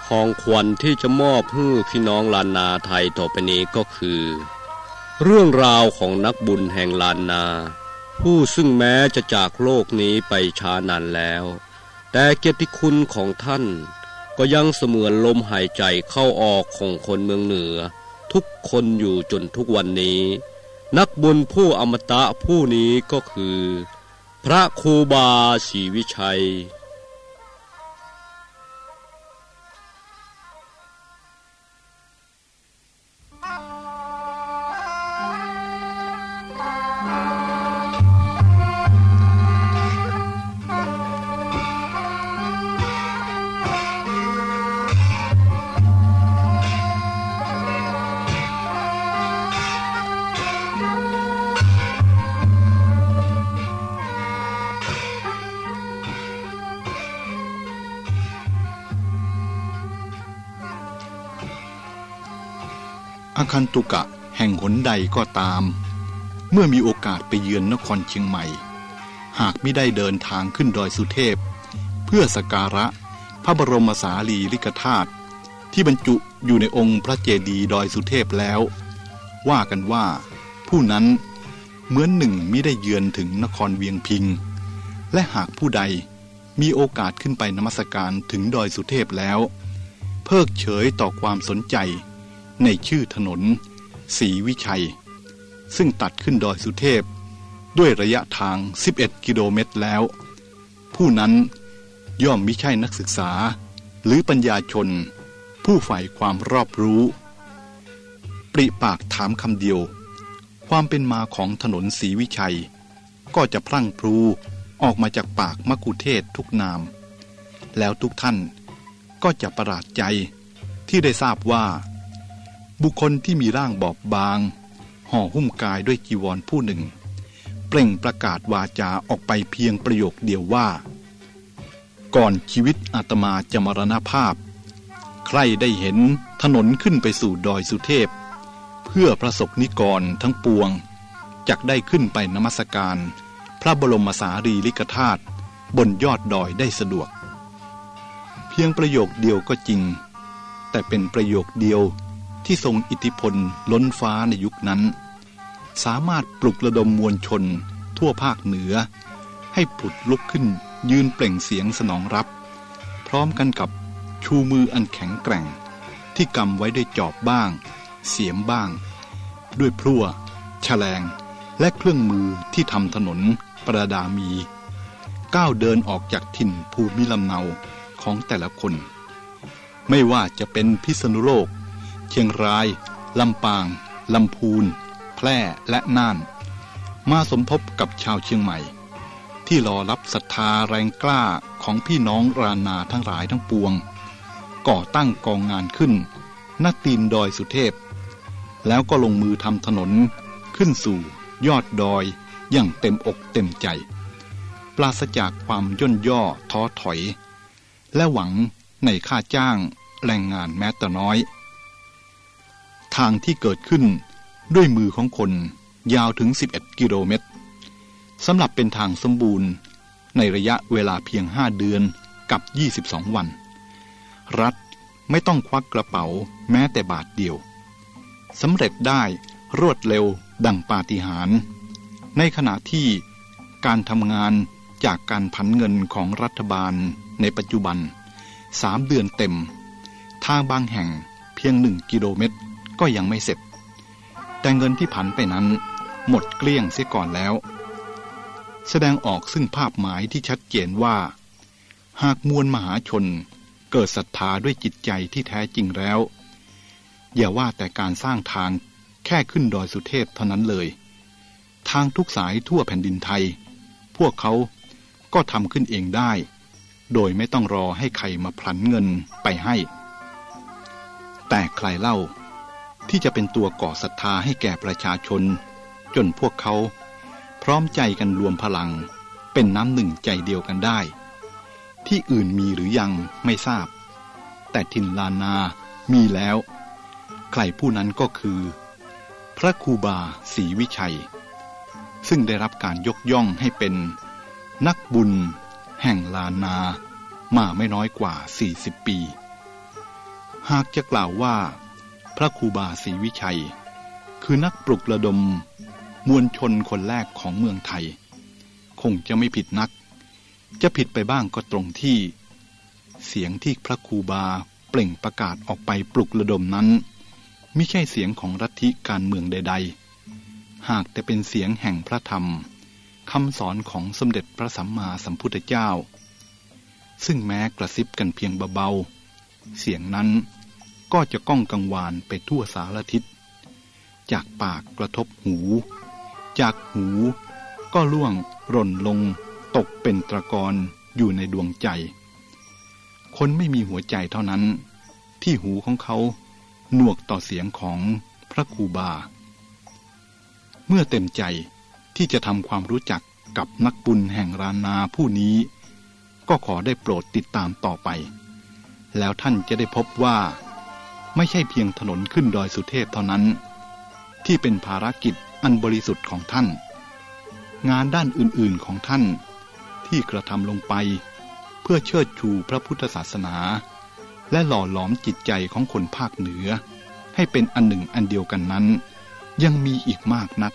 ของขวัญที่จะมอบให้พี่น้องล้านนาไทยต่อไปนี้ก็คือเรื่องราวของนักบุญแห่งล้านนาผู้ซึ่งแม้จะจากโลกนี้ไปช้านานแล้วแต่เกียรติคุณของท่านก็ยังเสมือนลมหายใจเข้าออกของคนเมืองเหนือทุกคนอยู่จนทุกวันนี้นักบุญผู้อมตะผู้นี้ก็คือพระครูบาศรีวิชัยอาคันตุกะแห่งหนใดก็ตามเมื่อมีโอกาสไปเยือนนครเชียงใหม่หากไม่ได้เดินทางขึ้นดอยสุเทพเพื่อสักการะพระบรมสารีริกธาตุที่บรรจุอยู่ในองค์พระเจดีย์ดอยสุเทพแล้วว่ากันว่าผู้นั้นเหมือนหนึ่งมิได้เยือนถึงนครเวียงพิงและหากผู้ใดมีโอกาสขึ้นไปนมัสการถึงดอยสุเทพแล้วเพิกเฉยต่อความสนใจในชื่อถนนศรีวิชัยซึ่งตัดขึ้นดอยสุเทพด้วยระยะทาง11กิโลเมตรแล้วผู้นั้นย่อมมิใช่นักศึกษาหรือปัญญาชนผู้ใฝ่ความรอบรู้ปริปากถามคำเดียวความเป็นมาของถนนศรีวิชัยก็จะพรั่งพรูออกมาจากปากมกุเทศทุกนามแล้วทุกท่านก็จะประหลาดใจที่ได้ทราบว่าบุคคลที่มีร่างบอบบางห่อหุ้มกายด้วยจีวรผู้หนึ่งเปล่งประกาศวาจาออกไปเพียงประโยคเดียวว่าก่อนชีวิตอาตมาจะมรณภาพใครได้เห็นถนนขึ้นไปสู่ดอยสุเทพเพื่อพระสงฆ์นิกรทั้งปวงจักได้ขึ้นไปนมัสการพระบรมสารีริกธาตุบนยอดดอยได้สะดวกเพียงประโยคเดียวก็จริงแต่เป็นประโยคเดียวที่ทรงอิทธิพลล้นฟ้าในยุคนั้นสามารถปลุกระดมมวลชนทั่วภาคเหนือให้ผุดลุกขึ้นยืนเปล่งเสียงสนองรับพร้อมกันกับชูมืออันแข็งแกร่งที่กำไว้ด้วยจอบบ้างเสียมบ้างด้วยพลั่วแฉลงและเครื่องมือที่ทำถนนประดามีก้าวเดินออกจากถิ่นภูมิลำเนาของแต่ละคนไม่ว่าจะเป็นพิษณุโลกเชียงรายลำปางลำพูนแพร่และน่านมาสมทบกับชาวเชียงใหม่ที่รอรับศรัทธาแรงกล้าของพี่น้องรานาทั้งหลายทั้งปวงก่อตั้งกองงานขึ้นณตีนดอยสุเทพแล้วก็ลงมือทำถนนขึ้นสู่ยอดดอยอย่างเต็มอกเต็มใจปราศจากความย่นย่อท้อถอยและหวังในค่าจ้างแรงงานแม้แต่น้อยทางที่เกิดขึ้นด้วยมือของคนยาวถึง11กิโลเมตรสำหรับเป็นทางสมบูรณ์ในระยะเวลาเพียง5เดือนกับ22วันรัฐไม่ต้องควักกระเป๋าแม้แต่บาทเดียวสำเร็จได้รวดเร็วดังปาฏิหาริย์ในขณะที่การทำงานจากการผันเงินของรัฐบาลในปัจจุบัน3เดือนเต็มทางบางแห่งเพียง1กิโลเมตรก็ยังไม่เสร็จแต่เงินที่ผันไปนั้นหมดเกลี้ยงเสียก่อนแล้วแสดงออกซึ่งภาพหมายที่ชัดเจนว่าหากมวลมหาชนเกิดศรัทธาด้วยจิตใจที่แท้จริงแล้วอย่าว่าแต่การสร้างทางแค่ขึ้นดอยสุเทพเท่านั้นเลยทางทุกสายทั่วแผ่นดินไทยพวกเขาก็ทำขึ้นเองได้โดยไม่ต้องรอให้ใครมาพลันเงินไปให้แต่ใครเล่าที่จะเป็นตัวก่อศรัทธาให้แก่ประชาชนจนพวกเขาพร้อมใจกันรวมพลังเป็นน้ำหนึ่งใจเดียวกันได้ที่อื่นมีหรือยังไม่ทราบแต่ถิ่นลานามีแล้วใครผู้นั้นก็คือพระครูบาศรีวิชัยซึ่งได้รับการยกย่องให้เป็นนักบุญแห่งลานามาไม่น้อยกว่า40ปีหากจะกล่าวว่าพระครูบาศรีวิชัยคือนักปลุกระดมมวลชนคนแรกของเมืองไทยคงจะไม่ผิดนักจะผิดไปบ้างก็ตรงที่เสียงที่พระครูบาเปล่งประกาศออกไปปลุกระดมนั้นไม่ใช่เสียงของลัทธิการเมืองใดๆหากแต่เป็นเสียงแห่งพระธรรมคำสอนของสมเด็จพระสัมมาสัมพุทธเจ้าซึ่งแม้กระซิบกันเพียงเบาๆเสียงนั้นก็จะก้องกังวานไปทั่วสารทิศจากปากกระทบหูจากหูก็ล่วงร่นลงตกเป็นตะกอนอยู่ในดวงใจคนไม่มีหัวใจเท่านั้นที่หูของเขาหนวกต่อเสียงของพระครูบาเมื่อเต็มใจที่จะทำความรู้จักกับนักบุญแห่งล้านนาผู้นี้ก็ขอได้โปรดติดตามต่อไปแล้วท่านจะได้พบว่าไม่ใช่เพียงถนนขึ้นดอยสุเทพเท่านั้นที่เป็นภารกิจอันบริสุทธิ์ของท่านงานด้านอื่นๆของท่านที่กระทำลงไปเพื่อเชิดชูพระพุทธศาสนาและหล่อหลอมจิตใจของคนภาคเหนือให้เป็นอันหนึ่งอันเดียวกันนั้นยังมีอีกมากนัก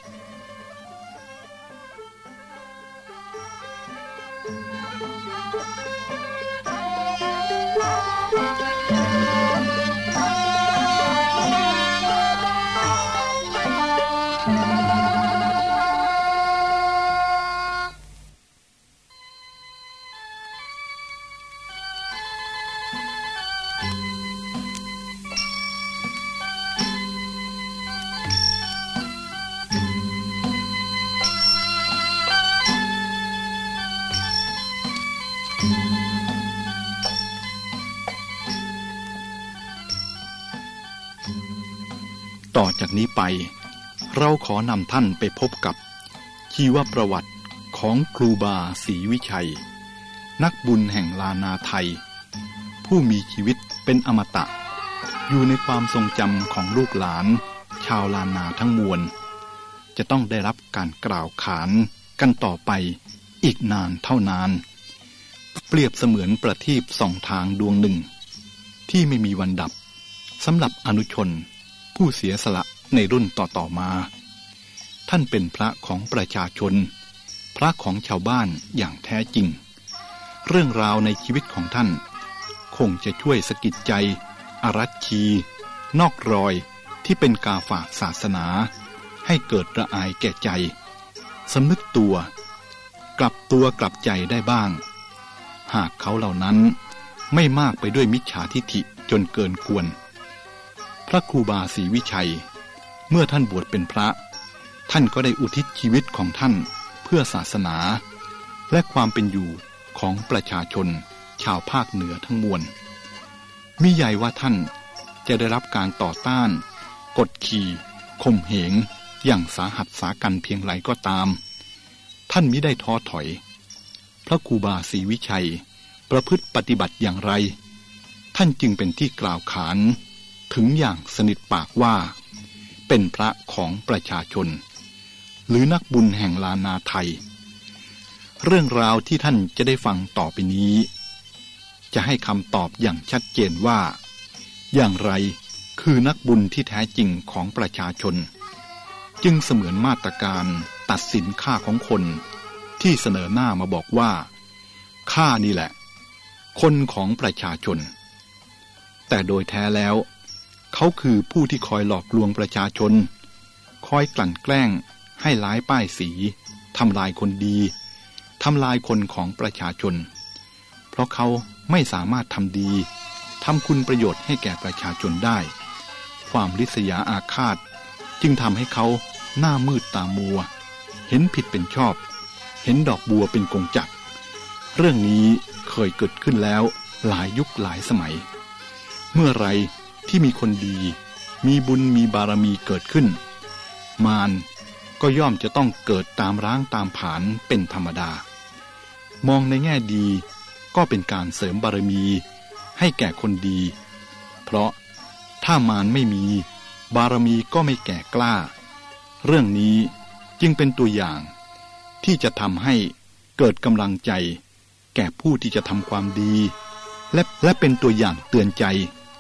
ต่อจากนี้ไปเราขอนำท่านไปพบกับชีวประวัติของครูบาศรีวิชัยนักบุญแห่งล้านนาไทยผู้มีชีวิตเป็นอมตะอยู่ในความทรงจำของลูกหลานชาวล้านนาทั้งมวลจะต้องได้รับการกล่าวขานกันต่อไปอีกนานเท่านานเปรียบเสมือนประทีปส่องทางดวงหนึ่งที่ไม่มีวันดับสำหรับอนุชนผู้เสียสละในรุ่นต่อๆมาท่านเป็นพระของประชาชนพระของชาวบ้านอย่างแท้จริงเรื่องราวในชีวิตของท่านคงจะช่วยสะกิดใจอรัชชีนอกรอยที่เป็นกาฝากศาสนาให้เกิดระอายแก่ใจสำนึกตัวกลับใจได้บ้างหากเขาเหล่านั้นไม่มากไปด้วยมิจฉาทิฐิจนเกินควรพระครูบาศรีวิชัยเมื่อท่านบวชเป็นพระท่านก็ได้อุทิศชีวิตของท่านเพื่อศาสนาและความเป็นอยู่ของประชาชนชาวภาคเหนือทั้งมวลมิใหญ่ว่าท่านจะได้รับการต่อต้านกดขี่ข่มเหงอย่างสาหัสสากันเพียงไรก็ตามท่านมิได้ท้อถอยพระครูบาศรีวิชัยประพฤติปฏิบัติอย่างไรท่านจึงเป็นที่กล่าวขานถึงอย่างสนิทปากว่าเป็นพระของประชาชนหรือนักบุญแห่งล้านนาไทยเรื่องราวที่ท่านจะได้ฟังต่อไปนี้จะให้คำตอบอย่างชัดเจนว่าอย่างไรคือนักบุญที่แท้จริงของประชาชนจึงเสมือนมาตรการตัดสินค่าของคนที่เสนอหน้ามาบอกว่าข้านี่แหละคนของประชาชนแต่โดยแท้แล้วเขาคือผู้ที่คอยหลอกลวงประชาชนคอยกลั่นแกล้งให้ร้ายป้ายสีทำลายคนดีทำลายคนของประชาชนเพราะเขาไม่สามารถทำดีทำคุณประโยชน์ให้แก่ประชาชนได้ความริษยาอาฆาตจึงทำให้เขาหน้ามืดตามัวเห็นผิดเป็นชอบเห็นดอกบัวเป็นกงจักรเรื่องนี้เคยเกิดขึ้นแล้วหลายยุคหลายสมัยเมื่อไรที่มีคนดีมีบุญมีบารมีเกิดขึ้นมารก็ย่อมจะต้องเกิดตามร้างตามผานเป็นธรรมดามองในแง่ดีก็เป็นการเสริมบารมีให้แก่คนดีเพราะถ้ามารไม่มีบารมีก็ไม่แก่กล้าเรื่องนี้จึงเป็นตัวอย่างที่จะทำให้เกิดกำลังใจแก่ผู้ที่จะทำความดีและเป็นตัวอย่างเตือนใจ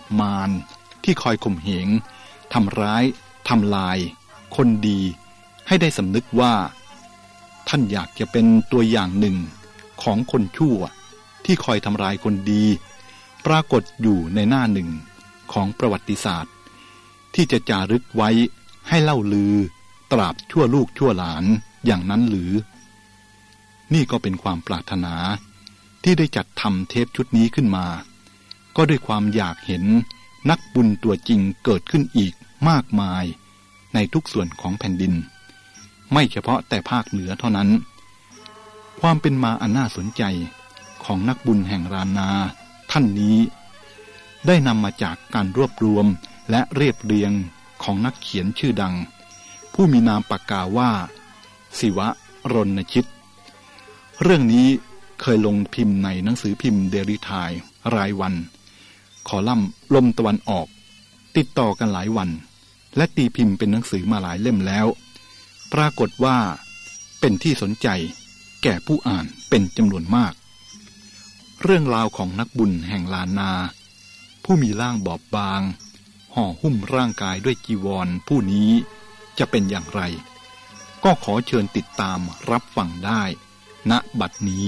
มารที่คอยข่มเหงทำร้ายทำลายคนดีให้ได้สำนึกว่าท่านอยากจะเป็นตัวอย่างหนึ่งของคนชั่วที่คอยทำลายคนดีปรากฏอยู่ในหน้าหนึ่งของประวัติศาสตร์ที่จะจารึกไว้ให้เล่าลือตราบชั่วลูกชั่วหลานอย่างนั้นหรือนี่ก็เป็นความปรารถนาที่ได้จัดทำเทปชุดนี้ขึ้นมาก็ด้วยความอยากเห็นนักบุญตัวจริงเกิดขึ้นอีกมากมายในทุกส่วนของแผ่นดินไม่เฉพาะแต่ภาคเหนือเท่านั้นความเป็นมาอันน่าสนใจของนักบุญแห่งรานาท่านนี้ได้นำมาจากการรวบรวมและเรียบเรียงของนักเขียนชื่อดังผู้มีนามปากกาว่าศิวะรณชิตเรื่องนี้เคยลงพิมพ์ในหนังสือพิมพ์เดลิไทม์รายวันคอลัมน์ลมตะวันออกติดต่อกันหลายวันและตีพิมพ์เป็นหนังสือมาหลายเล่มแล้วปรากฏว่าเป็นที่สนใจแก่ผู้อ่านเป็นจำนวนมากเรื่องราวของนักบุญแห่งลานนาผู้มีร่างบอบบางห่อหุ้มร่างกายด้วยจีวรผู้นี้จะเป็นอย่างไรก็ขอเชิญติดตามรับฟังได้ณบัดนี้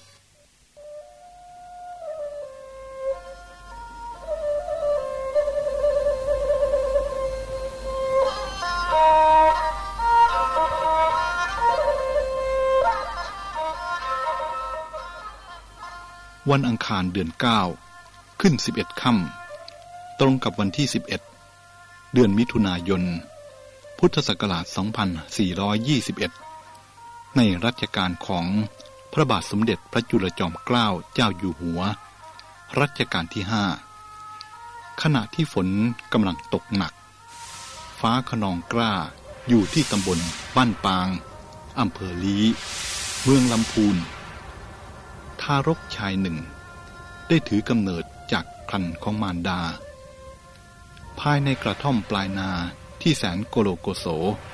วันอังคารเดือน9ขึ้น11ค่ำตรงกับวันที่11เดือนมิถุนายนพุทธศักราช2421ในรัชกาลของพระบาทสมเด็จพระจุลจอมเกล้าเจ้าอยู่หัวรัชกาลที่5ขณะที่ฝนกำลังตกหนักฟ้าคะนองกล้าอยู่ที่ตำบลบ้านปางอำเภอลี้เมืองลำพูนทารกชายหนึ่งได้ถือกำเนิดจากครรภ์ของมารดาภายในกระท่อมปลายนาที่แสนโกโลโกโส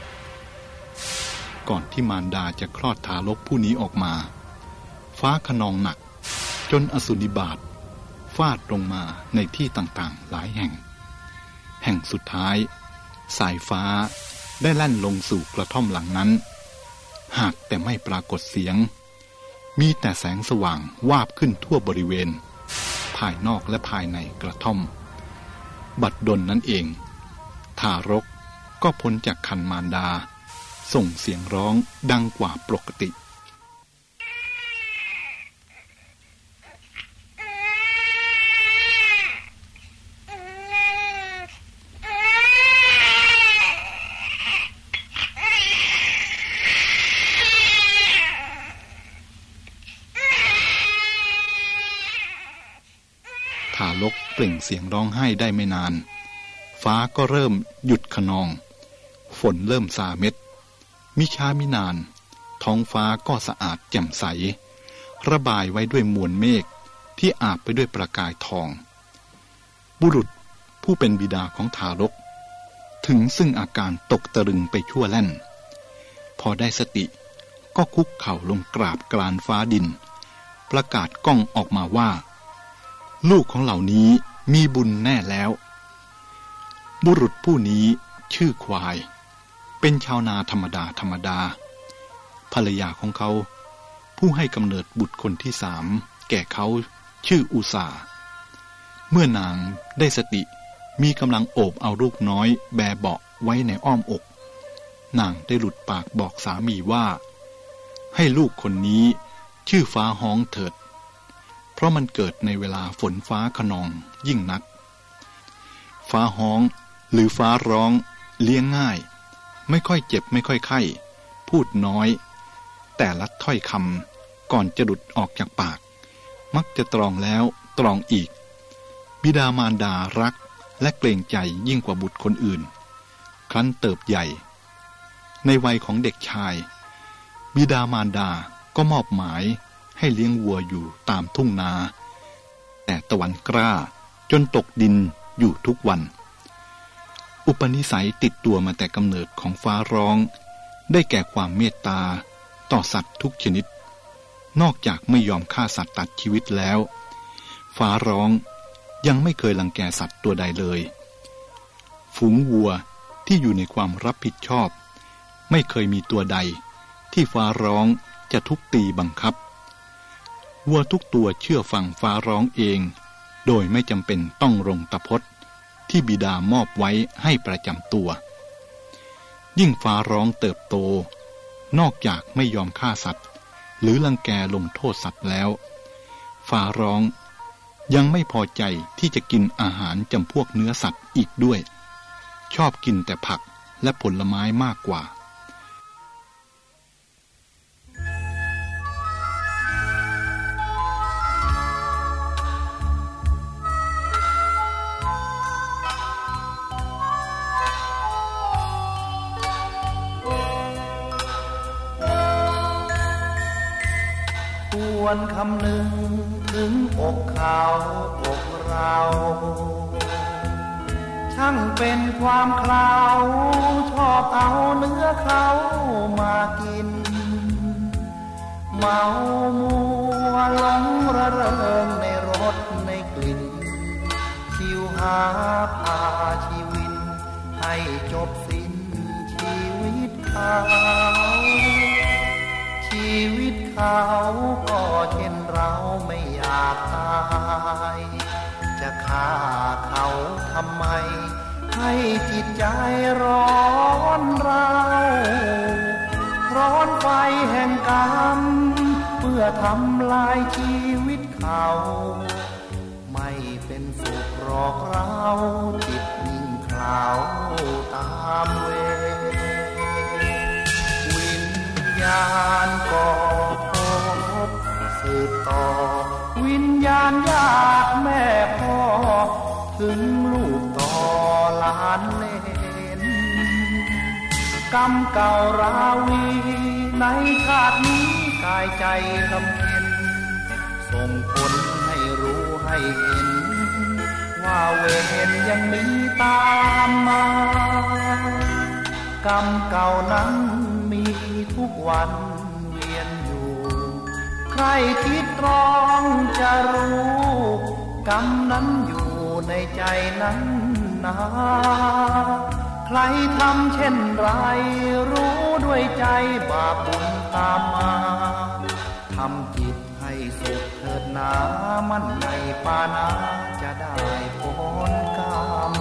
ก่อนที่มารดาจะคลอดทารกผู้นี้ออกมาฟ้าคะนองหนักจนอสุนิบาตฟาดลงมาในที่ต่างๆหลายแห่งสุดท้ายสายฟ้าได้แล่นลงสู่กระท่อมหลังนั้นหากแต่ไม่ปรากฏเสียงมีแต่แสงสว่างวาบขึ้นทั่วบริเวณภายนอกและภายในกระท่อมบัดดลนั้นเองทารกก็พ้นจากครรภ์มารดาส่งเสียงร้องดังกว่าปกติทารกเปล่งเสียงร้องไห้ได้ไม่นานฟ้าก็เริ่มหยุดคะนองฝนเริ่มซาเม็ดมิช้ามินานท้องฟ้าก็สะอาดแจ่มใสระบายไว้ด้วยมวลเมฆที่อาบไปด้วยประกายทองบุรุษผู้เป็นบิดาของทารกถึงซึ่งอาการตกตะลึงไปชั่วแล่นพอได้สติก็คุกเข่าลงกราบกรานฟ้าดินประกาศก้องออกมาว่าลูกของเหล่านี้มีบุญแน่แล้วบุรุษผู้นี้ชื่อควายเป็นชาวนาธรรมดาภรรยาของเขาผู้ให้กำเนิดบุตรคนที่3แก่เขาชื่ออุสาเมื่อนางได้สติมีกำลังโอบเอาลูกน้อยแบเบาะไว้ในอ้อมอกนางได้หลุดปากบอกสามีว่าให้ลูกคนนี้ชื่อฟ้าฮ้องเถิดเพราะมันเกิดในเวลาฝนฟ้าคะนองยิ่งนักฟ้าฮ้องหรือฟ้าร้องเลี้ยงง่ายไม่ค่อยเจ็บไม่ค่อยไข้พูดน้อยแต่ละถ้อยคำก่อนจะหลุดออกจากปากมักจะตรองแล้วตรองอีกบิดามารดารักและเกรงใจยิ่งกว่าบุตรคนอื่นครั้นเติบใหญ่ในวัยของเด็กชายบิดามารดาก็มอบหมายให้เลี้ยงวัวอยู่ตามทุ่งนาแต่ตะวันกล้าจนตกดินอยู่ทุกวันอุปนิสัยติดตัวมาแต่กำเนิดของฟ้าร้องได้แก่ความเมตตาต่อสัตว์ทุกชนิดนอกจากไม่ยอมฆ่าสัตว์ตัดชีวิตแล้วฟ้าร้องยังไม่เคยรังแกสัตว์ตัวใดเลยฝูงวัวที่อยู่ในความรับผิดชอบไม่เคยมีตัวใดที่ฟ้าร้องจะทุบตีบังคับวัวทุกตัวเชื่อฟังฟ้าร้องเองโดยไม่จำเป็นต้องลงตะพดที่บิดามอบไว้ให้ประจำตัวยิ่งฟ้าร้องเติบโตนอกจากไม่ยอมฆ่าสัตว์หรือรังแกลงโทษสัตว์แล้วฟ้าร้องยังไม่พอใจที่จะกินอาหารจำพวกเนื้อสัตว์อีกด้วยชอบกินแต่ผักและผลไม้มากกว่าควรคำนึงถึงอกเขาอกเราช่างเป็นความคราวชอบเอาเนื้อเขามากินเมามัวหลงระเริงในรสในกลิ่นชิวหาพาชีวิตให้จบสิ้นชีวิตเขาชีวิตเขาก็เช่นเราไม่อยากตายจะฆ่าเขาทำไมให้จิตใจร้อนราวร้อนไฟแห่งกรรมเพื่อทำลายชีวิตเขาไม่เป็นสุขหรอกเราจิตนิ่งคลาวตามเววิญญาณก็พบสืบต่อวิญญาณญาติแม่พ่อถึงลูกต่อหลานเล่นกรรมเก่าราวีในชาตินี้กายใจลำเค็ญส่งผลให้รู้ให้เห็นว่าเวรยังมีตามมากรรมเก่านั้นมีทุกวันเวียนอยู่ใครคิดตรองจะรู้กรรมนั้นอยู่ในใจนั้นนาใครทำเช่นไรรู้ด้วยใจบาปบุญตามมาทำจิตให้สุขเถิดนามันในปานาจะได้ผลกรรม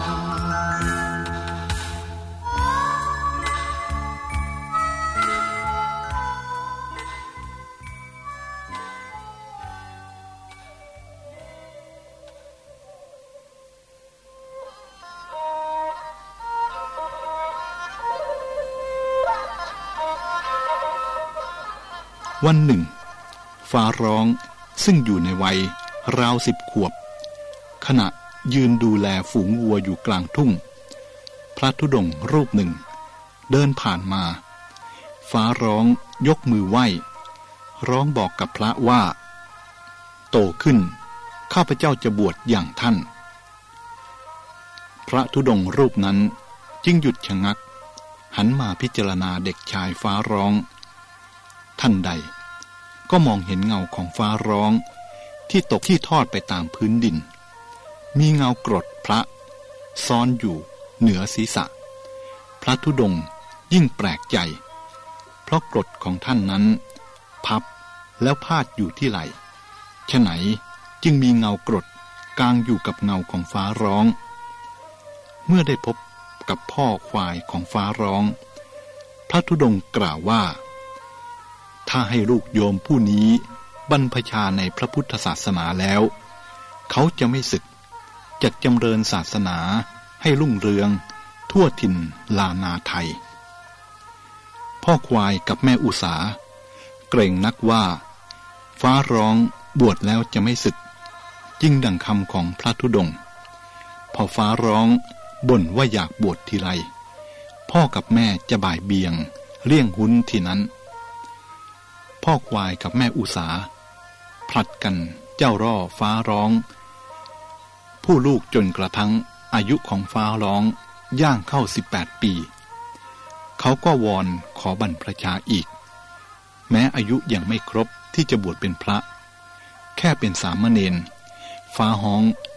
วันหนึ่งฟ้าร้องซึ่งอยู่ในวัยราว10 ขวบขณะยืนดูแลฝูงวัวอยู่กลางทุ่งพระธุดงค์รูปหนึ่งเดินผ่านมาฟ้าร้องยกมือไหว้ร้องบอกกับพระว่าโตขึ้นข้าพเจ้าจะบวชอย่างท่านพระธุดงค์รูปนั้นจึงหยุดชะงักหันมาพิจารณาเด็กชายฟ้าร้องท่านใดก็มองเห็นเงาของฟ้าร้องที่ตกที่ทอดไปตามพื้นดินมีเงากรดพระซ้อนอยู่เหนือศีรษะพระธุดงค์ยิ่งแปลกใจเพราะกรดของท่านนั้นพับแล้วพาดอยู่ที่ไหล่ฉะไหนจึงมีเงากรดกางอยู่กับเงาของฟ้าร้องเมื่อได้พบกับพ่อควายของฟ้าร้องพระธุดงค์กล่าวว่าถ้าให้ลูกโยมผู้นี้บรรพชาในพระพุทธศาสนาแล้วเขาจะไม่สึกจะจำเริญศาสนาให้รุ่งเรืองทั่วถิ่นลานาไทยพ่อควายกับแม่อุสาเกรงนักว่าฟ้าร้องบวชแล้วจะไม่สึกจึงดังคำของพระธุดงค์พอฟ้าร้องบ่นว่าอยากบวชทีไรพ่อกับแม่จะบ่ายเบี่ยงเลี่ยงหุ้นทีนั้นพ่อควายกับแม่อุสาผลัดกันเจ้าร่อฟ้าร้องผู้ลูกจนกระทั่งอายุของฟ้าร้องย่างเข้า18 ปีเขาก็วอนขอบรรพชาอีกแม้อายุยังไม่ครบที่จะบวชเป็นพระแค่เป็นสามเณรฟ้าฮ้อง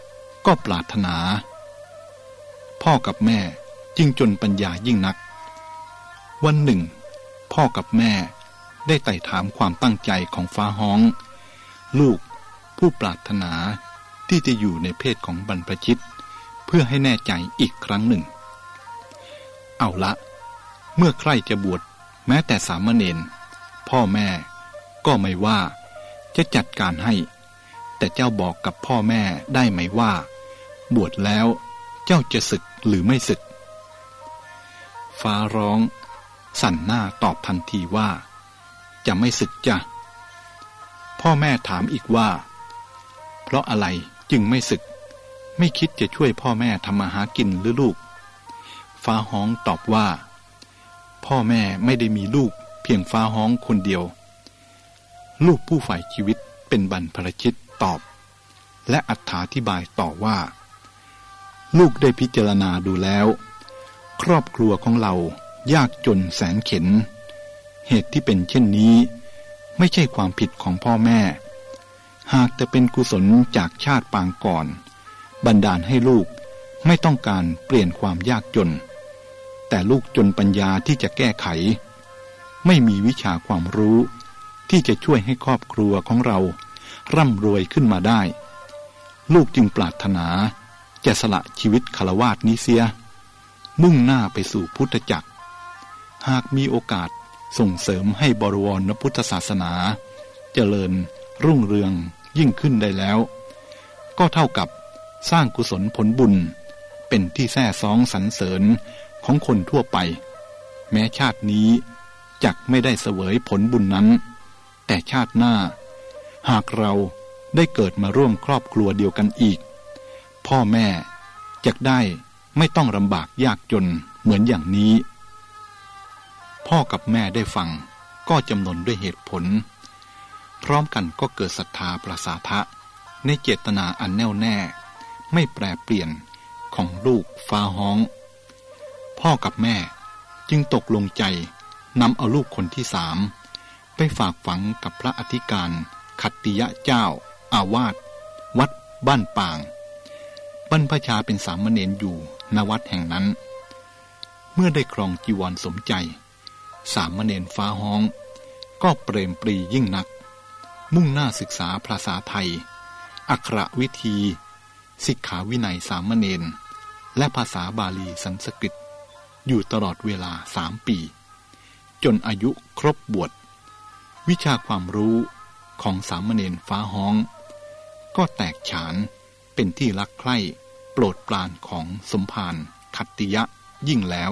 ก็ปรารถนาพ่อกับแม่จึงจนปัญญายิ่งนักวันหนึ่งพ่อกับแม่ได้ไต่ถามความตั้งใจของฟ้าฮ้องลูกผู้ปรารถนาที่จะอยู่ในเพศของบรรพชิตเพื่อให้แน่ใจอีกครั้งหนึ่งเอาละเมื่อใครจะบวชแม้แต่สามเณรพ่อแม่ก็ไม่ว่าจะจัดการให้แต่เจ้าบอกกับพ่อแม่ได้ไหมว่าบวชแล้วเจ้าจะสึกหรือไม่สึกฟ้าร้องสั่นหน้าตอบทันทีว่าจะไม่สึกจ้ะพ่อแม่ถามอีกว่าเพราะอะไรจึงไม่สึกไม่คิดจะช่วยพ่อแม่ทำมาหากินหรือลูกฟ้าฮ้องตอบว่าพ่อแม่ไม่ได้มีลูกเพียงฟ้าฮ้องคนเดียวลูกผู้ฝ่ายชีวิตเป็นบรรพชิตตอบและอธิบายต่อว่าลูกได้พิจารณาดูแล้วครอบครัวของเรายากจนแสนเข็ญเหตุที่เป็นเช่นนี้ไม่ใช่ความผิดของพ่อแม่หากจะเป็นกุศลจากชาติปางก่อนบันดาลให้ลูกไม่ต้องการเปลี่ยนความยากจนแต่ลูกจนปัญญาที่จะแก้ไขไม่มีวิชาความรู้ที่จะช่วยให้ครอบครัวของเราร่ำรวยขึ้นมาได้ลูกจึงปรารถนาจะสละชีวิตฆราวาสนี้เสียมุ่งหน้าไปสู่พุทธจักรหากมีโอกาสส่งเสริมให้บริวรพุทธศาสนาเจริญรุ่งเรืองยิ่งขึ้นได้แล้วก็เท่ากับสร้างกุศลผลบุญเป็นที่แท้ซ้องสรรเสริญของคนทั่วไปแม้ชาตินี้จักไม่ได้เสวยผลบุญนั้นแต่ชาติหน้าหากเราได้เกิดมาร่วมครอบครัวเดียวกันอีกพ่อแม่จักได้ไม่ต้องลำบากยากจนเหมือนอย่างนี้พ่อกับแม่ได้ฟังก็จำนนด้วยเหตุผลพร้อมกันก็เกิดศรัทธาประสาทะในเจตนาอันแน่วแน่ไม่แปรเปลี่ยนของลูกฟ้าฮ้องพ่อกับแม่จึงตกลงใจนำเอาลูกคนที่3ไปฝากฝังกับพระอธิการขัตติยะเจ้าอาวาสวัดบ้านปางบรรพชาเป็นสามเณรอยู่ณวัดแห่งนั้นเมื่อได้ครองจีวรสมใจสามเณรฟ้าฮ้องก็เปรมปรียิ่งนักมุ่งหน้าศึกษาภาษาไทยอักขรวิธีสิกขาวินัยสามเณรและภาษาบาลีสันสกฤตอยู่ตลอดเวลา3 ปีจนอายุครบบวชวิชาความรู้ของสามเณรฟ้าฮ้องก็แตกฉานเป็นที่รักใคร่โปรดปรานของสมภารขัตติยะยิ่งแล้ว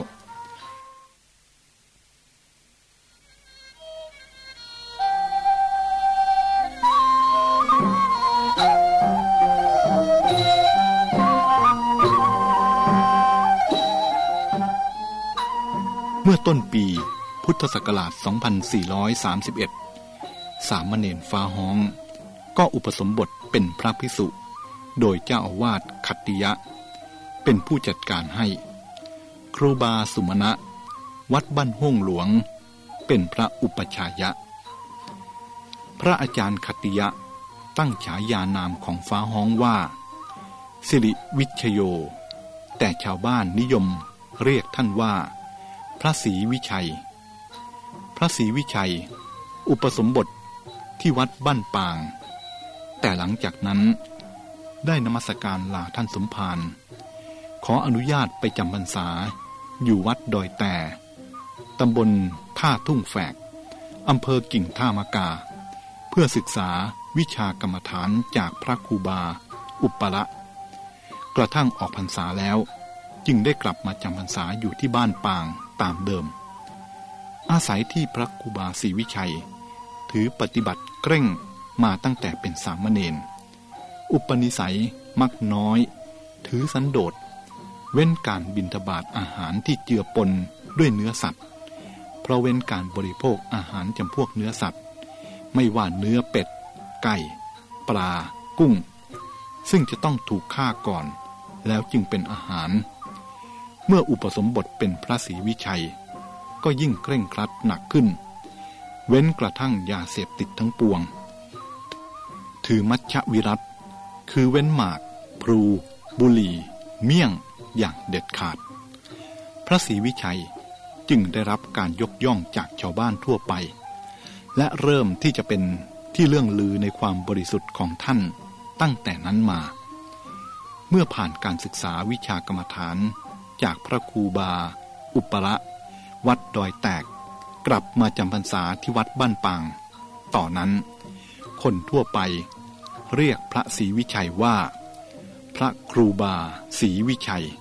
เมื่อต้นปีพุทธศักราช 2431 สามเณรฟ้าฮ้องก็อุปสมบทเป็นพระภิกษุโดยเจ้าอาวาสขัตติยะเป็นผู้จัดการให้ครูบาสุมาณะวัดบ้านห้วงหลวงเป็นพระอุปชายะพระอาจารย์ขัตติยะตั้งฉายานามของฟ้าฮ้องว่าสิริวิชโยแต่ชาวบ้านนิยมเรียกท่านว่าพระศรีวิชัยพระศรีวิชัยอุปสมบทที่วัดบ้านปางแต่หลังจากนั้นได้นมัสการลาท่านสมภารขออนุญาตไปจำพรรษาอยู่วัดดอยแต่ตำบลท่าทุ่งแฝกอำเภอกิ่งท่ามะกาเพื่อศึกษาวิชากรรมฐานจากพระครูบาอุปละกระทั่งออกพรรษาแล้วจึงได้กลับมาจำพรรษาอยู่ที่บ้านปางตามเดิมอาศัยที่พระครูบาศรีวิชัยถือปฏิบัติเคร่งมาตั้งแต่เป็นสามเณรอุปนิสัยมักน้อยถือสันโดษเว้นการบิณฑบาตอาหารที่เจือปนด้วยเนื้อสัตว์เพราะเว้นการบริโภคอาหารจำพวกเนื้อสัตว์ไม่ว่าเนื้อเป็ดไก่ปลากุ้งซึ่งจะต้องถูกฆ่าก่อนแล้วจึงเป็นอาหารเมื่ออุปสมบทเป็นพระศรีวิชัยก็ยิ่งเคร่งครัดหนักขึ้นเว้นกระทั่งยาเสพติดทั้งปวงถือมัชฌวิรัตคือเว้นหมากพลูบุหรี่เมี่ยงอย่างเด็ดขาดพระศรีวิชัยจึงได้รับการยกย่องจากชาวบ้านทั่วไปและเริ่มที่จะเป็นที่เลื่องลือในความบริสุทธิ์ของท่านตั้งแต่นั้นมาเมื่อผ่านการศึกษาวิชากรรมฐานจากพระครูบาอุปละวัดดอยแตกกลับมาจำพรรษาที่วัดบ้านปางต่อนนั้นคนทั่วไปเรียกพระศรีวิชัยว่าพระครูบาศรีวิชัย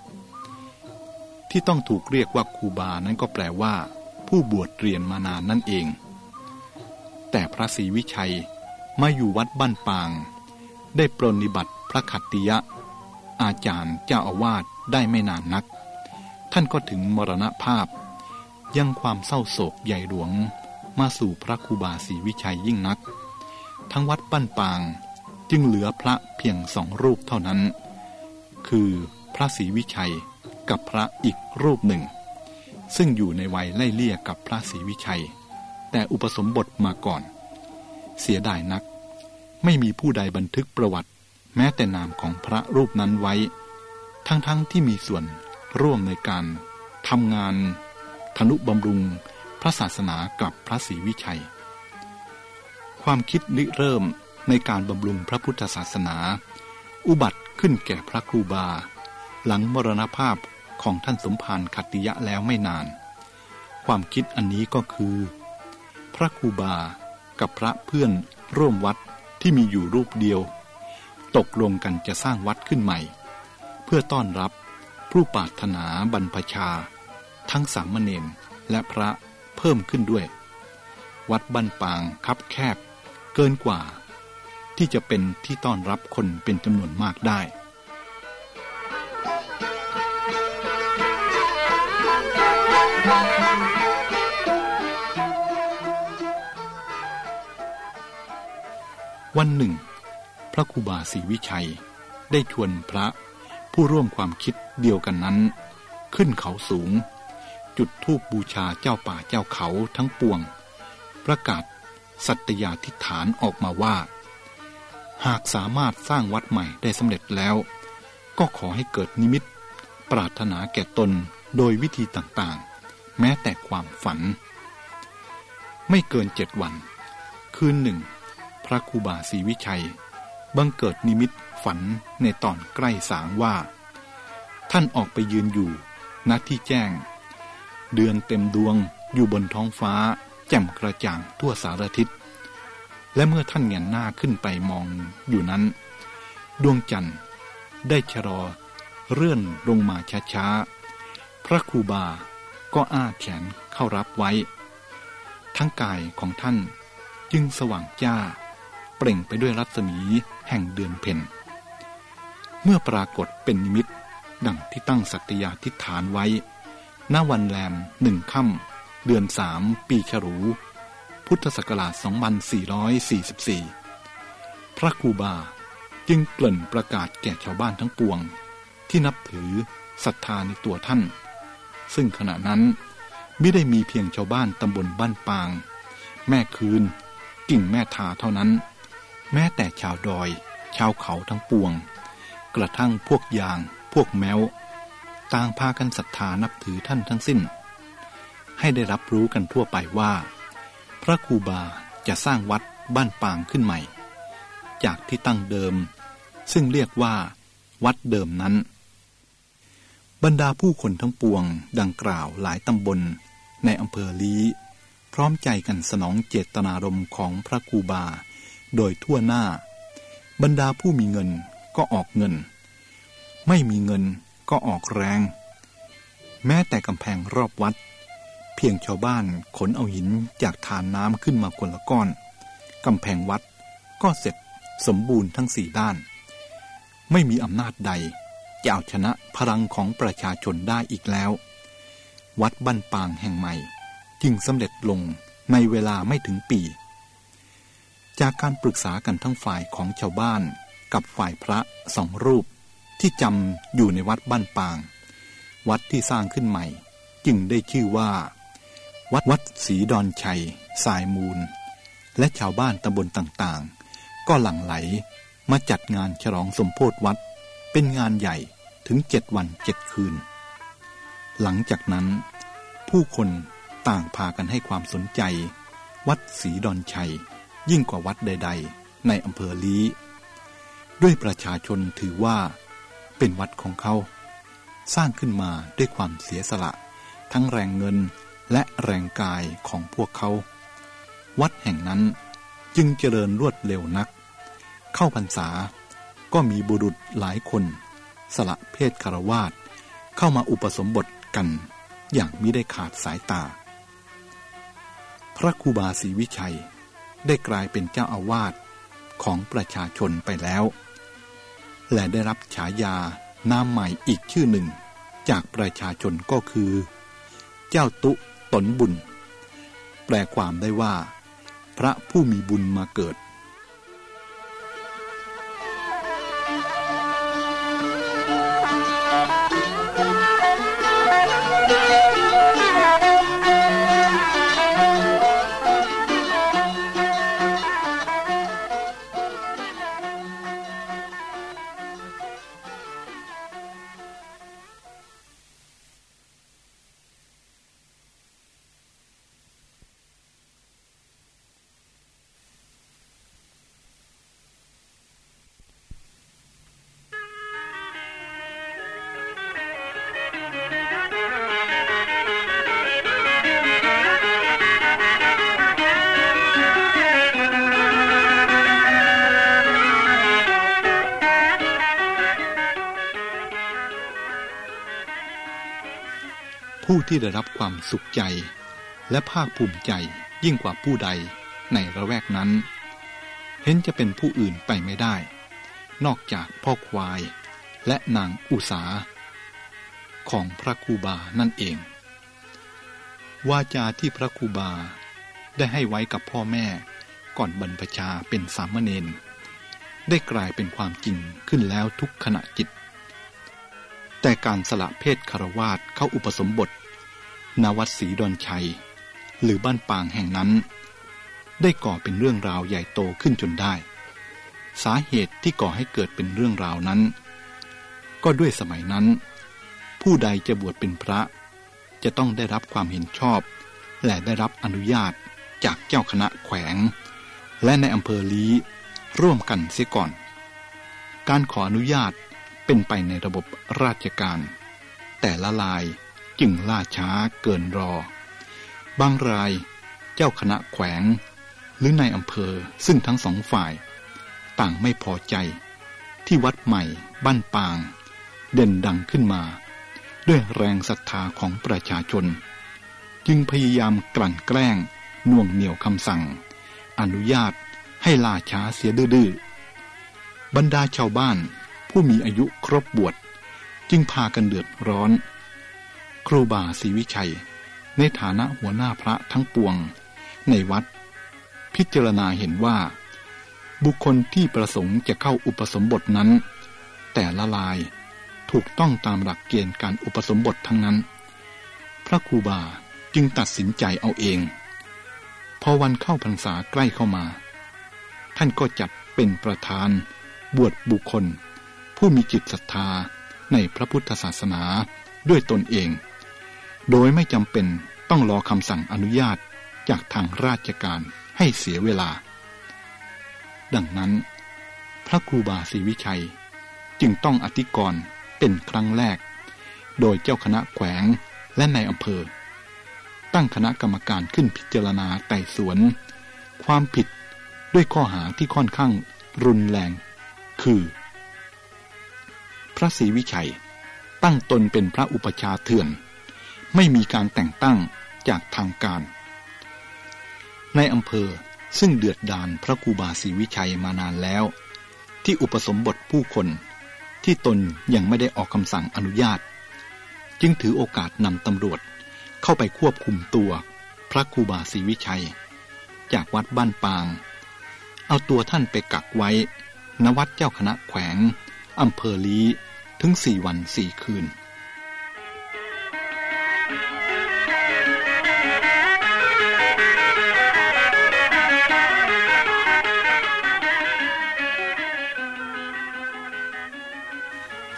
ที่ต้องถูกเรียกว่าครูบานั้นก็แปลว่าผู้บวชเรียนมานานนั่นเองแต่พระศรีวิชัยมาอยู่วัดบ้านปางได้ปรนนิบัติพระขัตติยะอาจารย์เจ้าอาวาสได้ไม่นานนักท่านก็ถึงมรณภาพยังความเศร้าโศกใหญ่หลวงมาสู่พระครูบาศรีวิชัยยิ่งนักทั้งวัดบ้านปางจึงเหลือพระเพียง2 รูปเท่านั้นคือพระศรีวิชัยกับพระอีกรูปหนึ่งซึ่งอยู่ในวัยไล่เลี่ยกับพระศรีวิชัยแต่อุปสมบทมาก่อนเสียดายนักไม่มีผู้ใดบันทึกประวัติแม้แต่นามของพระรูปนั้นไว้ทั้งที่มีส่วนร่วมในการทำงานทนุบำรุงพระศาสนากับพระศรีวิชัยความคิดริเริ่มในการบำรุงพระพุทธศาสนาอุบัติขึ้นแก่พระครูบาหลังมรณภาพของท่านสมภารขัตติยะแล้วไม่นานความคิดอันนี้ก็คือพระครูบากับพระเพื่อนร่วมวัดที่มีอยู่รูปเดียวตกลงกันจะสร้างวัดขึ้นใหม่เพื่อต้อนรับผู้ปรารถนาบรรพชาทั้งสามเณรและพระเพิ่มขึ้นด้วยวัดบ้านปางคับแคบเกินกว่าที่จะเป็นที่ต้อนรับคนเป็นจำนวนมากได้วันหนึ่งพระครูบาศรีวิชัยได้ชวนพระผู้ร่วมความคิดเดียวกันนั้นขึ้นเขาสูงจุดธูปบูชาเจ้าป่าเจ้าเขาทั้งปวงประกาศสัตยาธิษฐานออกมาว่าหากสามารถสร้างวัดใหม่ได้สำเร็จแล้วก็ขอให้เกิดนิมิตปรารถนาแก่ตนโดยวิธีต่างๆแม้แต่ความฝันไม่เกิน7 วันคืนหนึ่งพระครูบาศรีวิชัยบังเกิดนิมิตฝันในตอนใกล้สางว่าท่านออกไปยืนอยู่ณที่แจ้งเดือนเต็มดวงอยู่บนท้องฟ้าแจ่มกระจ่างทั่วสารทิศและเมื่อท่านเงยหน้าขึ้นไปมองอยู่นั้นดวงจันทร์ได้ชะลอเลื่อนลงมาช้าๆพระครูบาก็อ้าแขนเข้ารับไว้ทั้งกายของท่านจึงสว่างจ้าเปล่งไปด้วยรัศมีแห่งเดือนเพ็ญเมื่อปรากฏเป็นนิมิตดังที่ตั้งสัตยาธิษฐานไว้ณวันแรม1 ค่ำเดือน3ปีฉลูพุทธศักราช 2444 พระครูบาจึงเกริ่นประกาศแก่ชาวบ้านทั้งปวงที่นับถือศรัทธาในตัวท่านซึ่งขณะนั้นไม่ได้มีเพียงชาวบ้านตำบลบ้านปางแม่คืนกิ่งแม่ทาเท่านั้นแม้แต่ชาวดอยชาวเขาทั้งปวงกระทั่งพวกยางพวกแมวต่างพากันศรัทธานับถือท่านทั้งสิ้นให้ได้รับรู้กันทั่วไปว่าพระครูบาจะสร้างวัดบ้านปางขึ้นใหม่จากที่ตั้งเดิมซึ่งเรียกว่าวัดเดิมนั้นบรรดาผู้คนทั้งปวงดังกล่าวหลายตำบลในอำเภอลี้พร้อมใจกันสนองเจตนารมณ์ของพระครูบาโดยทั่วหน้าบรรดาผู้มีเงินก็ออกเงินไม่มีเงินก็ออกแรงแม้แต่กำแพงรอบวัดเพียงชาวบ้านขนเอาหินจากทานน้ำขึ้นมาคนละก้อนกำแพงวัดก็เสร็จสมบูรณ์ทั้ง4 ด้านไม่มีอำนาจใดจะเอาชนะพลังของประชาชนได้อีกแล้ววัดบ้านปางแห่งใหม่จึงสำเร็จลงในเวลาไม่ถึงปีจากการปรึกษากันทั้งฝ่ายของชาวบ้านกับฝ่ายพระ2 รูปที่จำอยู่ในวัดบ้านปางวัดที่สร้างขึ้นใหม่จึงได้ชื่อว่าวัดศรีดอนชัยสายมูลและชาวบ้านตำบลต่างๆก็หลั่งไหลมาจัดงานฉลองสมโภชวัดเป็นงานใหญ่ถึง7 วัน 7 คืนหลังจากนั้นผู้คนต่างพากันให้ความสนใจวัดศรีดอนชัยยิ่งกว่าวัดใดๆในอำเภอลี้ด้วยประชาชนถือว่าเป็นวัดของเขาสร้างขึ้นมาด้วยความเสียสละทั้งแรงเงินและแรงกายของพวกเขาวัดแห่งนั้นจึงเจริญรวดเร็วนักเข้าพรรษาก็มีบุรุษหลายคนสละเพศคฤหัสถ์เข้ามาอุปสมบทกันอย่างมิได้ขาดสายตาพระครูบาศรีวิชัยได้กลายเป็นเจ้าอาวาสของประชาชนไปแล้วและได้รับฉายานามใหม่อีกชื่อหนึ่งจากประชาชนก็คือเจ้าตุตนบุญแปลความได้ว่าพระผู้มีบุญมาเกิดผู้ที่ได้รับความสุขใจและภาคภูมิใจยิ่งกว่าผู้ใดในระแวกนั้นเห็นจะเป็นผู้อื่นไปไม่ได้นอกจากพ่อควายและนางอุษาของพระครูบานั่นเองวาจาที่พระครูบาได้ให้ไว้กับพ่อแม่ก่อนบรรพชาเป็นสามเณรได้กลายเป็นความจริงขึ้นแล้วทุกขณะจิตแต่การสละเพศคฤหัสถ์เข้าอุปสมบทณวัดศรีดอนชัยหรือบ้านปางแห่งนั้นได้ก่อเป็นเรื่องราวใหญ่โตขึ้นจนได้สาเหตุที่ก่อให้เกิดเป็นเรื่องราวนั้นก็ด้วยสมัยนั้นผู้ใดจะบวชเป็นพระจะต้องได้รับความเห็นชอบและได้รับอนุญาตจากเจ้าคณะแขวงและในอำเภอลี้ร่วมกันเสียก่อนการขออนุญาตเป็นไปในระบบราชการแต่ละรายจึงล่าช้าเกินรอบางรายเจ้าคณะแขวงหรือในอำเภอซึ่งทั้งสองฝ่ายต่างไม่พอใจที่วัดใหม่บ้านปางเด่นดังขึ้นมาด้วยแรงศรัทธาของประชาชนจึงพยายามกลั่นแกล้งน่วงเหนี่ยวคำสั่งอนุญาตให้ล่าช้าเสียดื้อบรรดาชาวบ้านผู้มีอายุครบบวชจึงพากันเดือดร้อนครูบาศรีวิชัยในฐานะหัวหน้าพระทั้งปวงในวัดพิจารณาเห็นว่าบุคคลที่ประสงค์จะเข้าอุปสมบทนั้นแต่ละรายถูกต้องตามหลักเกณฑ์การอุปสมบททั้งนั้นพระครูบาจึงตัดสินใจเอาเองพอวันเข้าพรรษาใกล้เข้ามาท่านก็จัดเป็นประธานบวชบุคคลผู้มีจิตศรัทธาในพระพุทธศาสนาด้วยตนเองโดยไม่จำเป็นต้องรอคำสั่งอนุญาตจากทางราชการให้เสียเวลาดังนั้นพระครูบาศรีวิชัยจึงต้องอธิกรณ์เป็นครั้งแรกโดยเจ้าคณะแขวงและในอำเภอตั้งคณะกรรมการขึ้นพิจารณาไต่สวนความผิดด้วยข้อหาที่ค่อนข้างรุนแรงคือพระศรีวิชัยตั้งตนเป็นพระอุปชฌาย์เถื่อนไม่มีการแต่งตั้งจากทางการในอำเภอซึ่งเดือดดาลพระครูบาศรีวิชัยมานานแล้วที่อุปสมบทผู้คนที่ตนยังไม่ได้ออกคำสั่งอนุญาตจึงถือโอกาสนำตำรวจเข้าไปควบคุมตัวพระครูบาศรีวิชัยจากวัดบ้านปางเอาตัวท่านไปกักไว้ณวัดเจ้าคณะแขวงอำเภอลี้ถึง4 วัน 4 คืน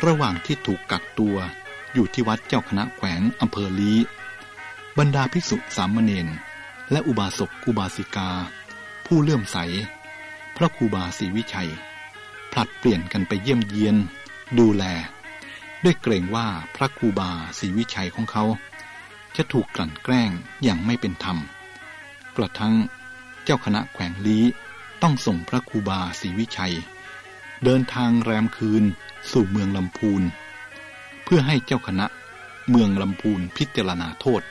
ระหว่างที่ถูกกักตัวอยู่ที่วัดเจ้าคณะแขวงอำเภอลี้บรรดาภิกษุสามเณรและอุบาสกอุบาสิกาผู้เลื่อมใสพระครูบาศรีวิชัยผลัดเปลี่ยนกันไปเยี่ยมเยียนดูแลด้วยเกรงว่าพระครูบาศรีวิชัยของเขาจะถูกกลั่นแกล้งอย่างไม่เป็นธรรมกระทั่งเจ้าคณะแขวงลี้ต้องส่งพระครูบาศรีวิชัยเดินทางแรมคืนสู่เมืองลำพูนเพื่อให้เจ้าคณะเมืองลำพูนพิจารณาโทษ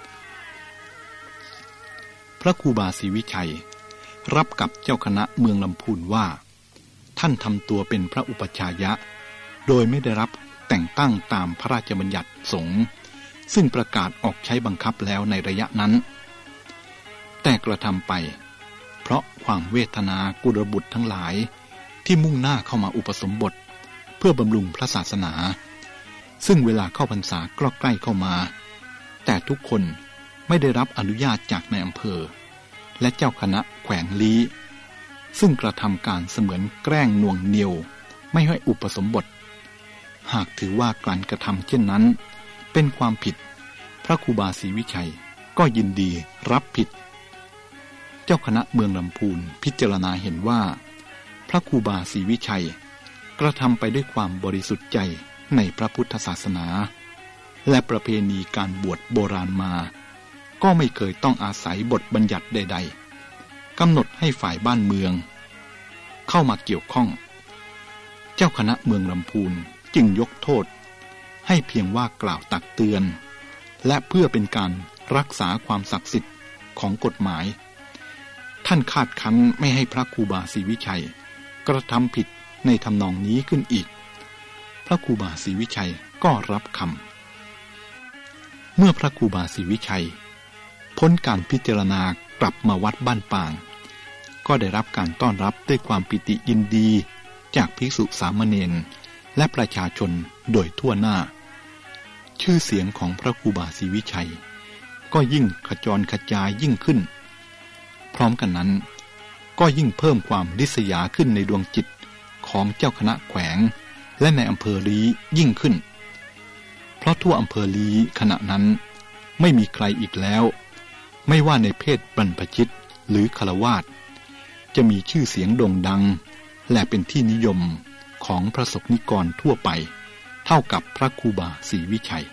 พระครูบาศรีวิชัยรับกับเจ้าคณะเมืองลำพูนว่าท่านทำตัวเป็นพระอุปัชฌายะโดยไม่ได้รับแต่งตั้งตามพระราชบัญญัติสงฆ์ซึ่งประกาศออกใช้บังคับแล้วในระยะนั้นแต่กระทำไปเพราะความเวทนากุลบุตรทั้งหลายที่มุ่งหน้าเข้ามาอุปสมบทเพื่อบำรุงพระศาสนาซึ่งเวลาเข้าพรรษาก็ใกล้เข้ามาแต่ทุกคนไม่ได้รับอนุญาตจากนายอำเภอและเจ้าคณะแขวงลี้ซึ่งกระทำการเสมือนแกล้งน่วงเหนี่ยวไม่ให้อุปสมบทหากถือว่าการกระทำเช่นนั้นเป็นความผิดพระครูบาศรีวิชัยก็ยินดีรับผิดเจ้าคณะเมืองลำพูนพิจารณาเห็นว่าพระครูบาศรีวิชัยกระทำไปด้วยความบริสุทธิ์ใจในพระพุทธศาสนาและประเพณีการบวชโบราณมาก็ไม่เคยต้องอาศัยบทบัญญัติใดๆกำหนดให้ฝ่ายบ้านเมืองเข้ามาเกี่ยวข้องเจ้าคณะเมืองลำพูนจึงยกโทษให้เพียงว่ากล่าวตักเตือนและเพื่อเป็นการรักษาความศักดิ์สิทธิ์ของกฎหมายท่านคาดคั้นไม่ให้พระครูบาศรีวิชัยกระทำผิดในทำนองนี้ขึ้นอีกพระครูบาศรีวิชัยก็รับคำเมื่อพระครูบาศรีวิชัยพ้นการพิจารณากลับมาวัดบ้านป่างก็ได้รับการต้อนรับด้วยความปิติยินดีจากภิกษุสามเณรและประชาชนโดยทั่วหน้าชื่อเสียงของพระครูบาศรีวิชัยก็ยิ่งขจรขจายยิ่งขึ้นพร้อมกันนั้นก็ยิ่งเพิ่มความริษยาขึ้นในดวงจิตของเจ้าคณะแขวงและในอำเภอลี้ยิ่งขึ้นเพราะทั่วอำเภอลี้ขณะนั้นไม่มีใครอีกแล้วไม่ว่าในเพศบรรพชิตหรือฆราวาสจะมีชื่อเสียงโด่งดังและเป็นที่นิยมของพระสงฆ์นิกรทั่วไปเท่ากับพระครูบาศรีวิชัย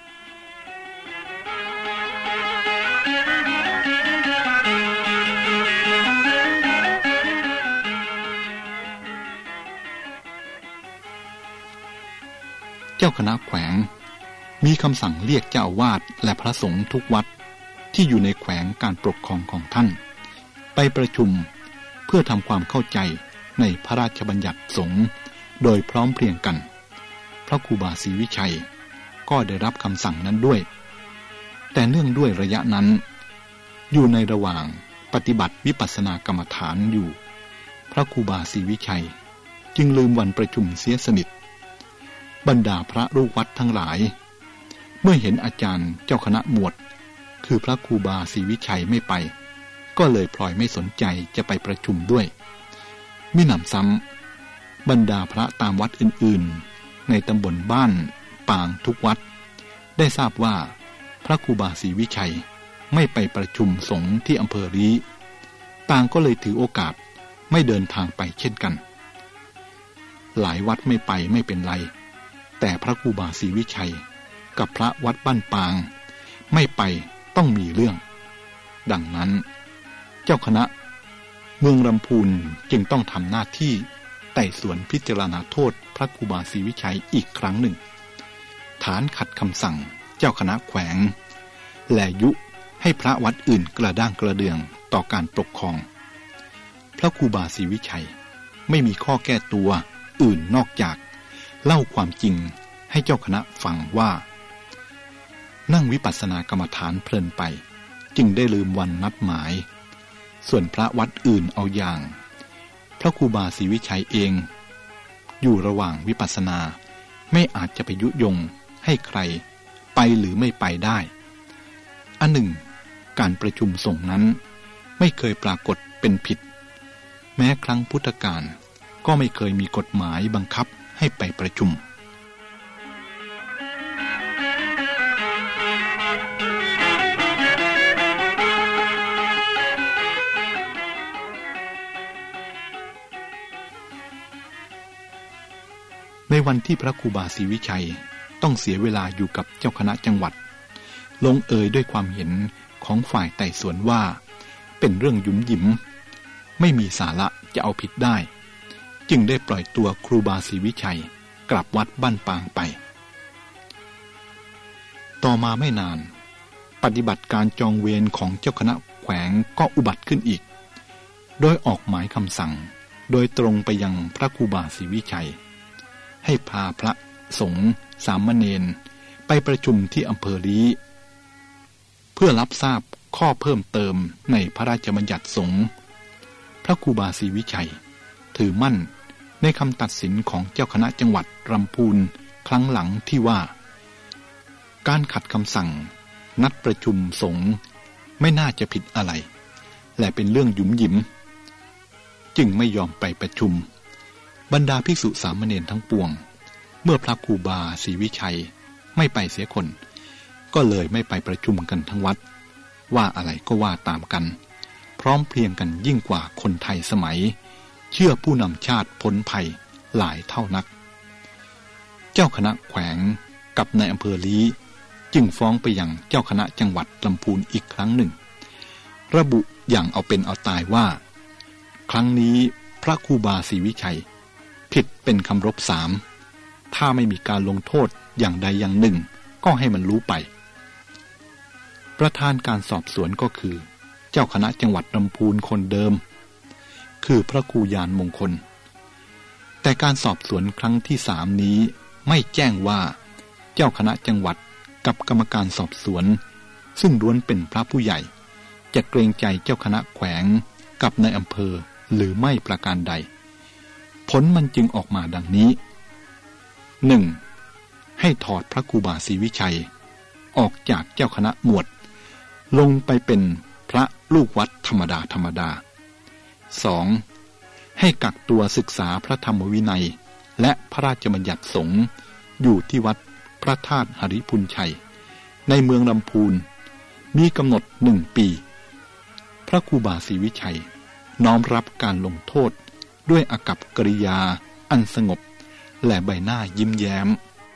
เจ้าคณะแขวงมีคำสั่งเรียกเจ้าอาวาสและพระสงฆ์ทุกวัดที่อยู่ในแขวงการปกครองของท่านไปประชุมเพื่อทำความเข้าใจในพระราชบัญญัติสงฆ์โดยพร้อมเพรียงกันพระครูบาศรีวิชัยก็ได้รับคำสั่งนั้นด้วยแต่เนื่องด้วยระยะนั้นอยู่ในระหว่างปฏิบัติวิปัสสนากรรมฐานอยู่พระครูบาศรีวิชัยจึงลืมวันประชุมเสียสนิทบรรดาพระลูกวัดทั้งหลายเมื่อเห็นอาจารย์เจ้าคณะหมวดคือพระครูบาศรีวิชัยไม่ไปก็เลยพลอยไม่สนใจจะไปประชุมด้วยมิหนำซ้ำบรรดาพระตามวัดอื่นๆในตำบลบ้านป่างทุกวัดได้ทราบว่าพระครูบาศรีวิชัยไม่ไปประชุมสงฆ์ที่อำเภอลี้ต่างก็เลยถือโอกาสไม่เดินทางไปเช่นกันหลายวัดไม่ไปไม่เป็นไรแต่พระครูบาศรีวิชัยกับพระวัดบ้านปางไม่ไปต้องมีเรื่องดังนั้นเจ้าคณะเมืองลำพูนจึงต้องทำหน้าที่ไต่สวนพิจารณาโทษพระครูบาศรีวิชัยอีกครั้งหนึ่งฐานขัดคำสั่งเจ้าคณะแขวงและยุให้พระวัดอื่นกระด้างกระเดืองต่อการปกครองพระครูบาศรีวิชัยไม่มีข้อแก้ตัวอื่นนอกจากเล่าความจริงให้เจ้าคณะฟังว่านั่งวิปัสสนากรรมฐานเพลินไปจึงได้ลืมวันนัดหมายส่วนพระวัดอื่นเอาอย่างพระครูบาศรีวิชัยเองอยู่ระหว่างวิปัสสนาไม่อาจจะไปยุยงให้ใครไปหรือไม่ไปได้อันหนึ่งการประชุมสงฆ์นั้นไม่เคยปรากฏเป็นผิดแม้ครั้งพุทธกาลก็ไม่เคยมีกฎหมายบังคับให้ไปประชุมในวันที่พระครูบาศรีวิชัยต้องเสียเวลาอยู่กับเจ้าคณะจังหวัดลงเอยด้วยความเห็นของฝ่ายไต่สวนว่าเป็นเรื่องหยุมหยิมไม่มีสาระจะเอาผิดได้จึงได้ปล่อยตัวครูบาศรีวิชัยกลับวัดบ้านปางไปต่อมาไม่นานปฏิบัติการจองเวรของเจ้าคณะแขวงก็อุบัติขึ้นอีกโดยออกหมายคำสั่งโดยตรงไปยังพระครูบาศรีวิชัยให้พาพระสงฆ์สามเณรไปประชุมที่อำเภอลี้เพื่อรับทราบข้อเพิ่มเติมในพระราชบัญญัติสงฆ์พระครูบาศรีวิชัยถือมั่นในคำตัดสินของเจ้าคณะจังหวัดลำพูนครั้งหลังที่ว่าการขัดคำสั่งนัดประชุมสงฆ์ไม่น่าจะผิดอะไรและเป็นเรื่องหยุมหยิมจึงไม่ยอมไปประชุมบรรดาภิกษุสามเณรทั้งปวงเมื่อพระครูบาศรีวิชัยไม่ไปเสียคนก็เลยไม่ไปประชุมกันทั้งวัดว่าอะไรก็ว่าตามกันพร้อมเพรียงกันยิ่งกว่าคนไทยสมัยเชื่อผู้นำชาติพ้นภัยหลายเท่านักเจ้าคณะแขวงกับนายอำเภอลี้จึงฟ้องไปยังเจ้าคณะจังหวัดลำพูนอีกครั้งหนึ่งระบุอย่างเอาเป็นเอาตายว่าครั้งนี้พระครูบาศรีวิชัยผิดเป็นคำรบ3ถ้าไม่มีการลงโทษอย่างใดอย่างหนึ่งก็ให้มันรู้ไปประธานการสอบสวนก็คือเจ้าคณะจังหวัดลำพูนคนเดิมคือพระครูยานมงคลแต่การสอบสวนครั้งที่3นี้ไม่แจ้งว่าเจ้าคณะจังหวัดกับกรรมการสอบสวนซึ่งล้วนเป็นพระผู้ใหญ่จะเกรงใจเจ้าคณะแขวงกับนายอำเภอหรือไม่ประการใดผลมันจึงออกมาดังนี้ 1. ให้ถอดพระครูบาศรีวิชัยออกจากเจ้าคณะหมวดลงไปเป็นพระลูกวัดธรรมดา 2. ให้กักตัวศึกษาพระธรรมวินัยและพระราชบัญญัติสงฆ์อยู่ที่วัดพระธาตุหริพุนชัยในเมืองลำพูนมีกำหนด1 ปีพระครูบาศรีวิชัยน้อมรับการลงโทษด้วยอากัปกิริยาอันสงบและใบหน้ายิ้มแย้ม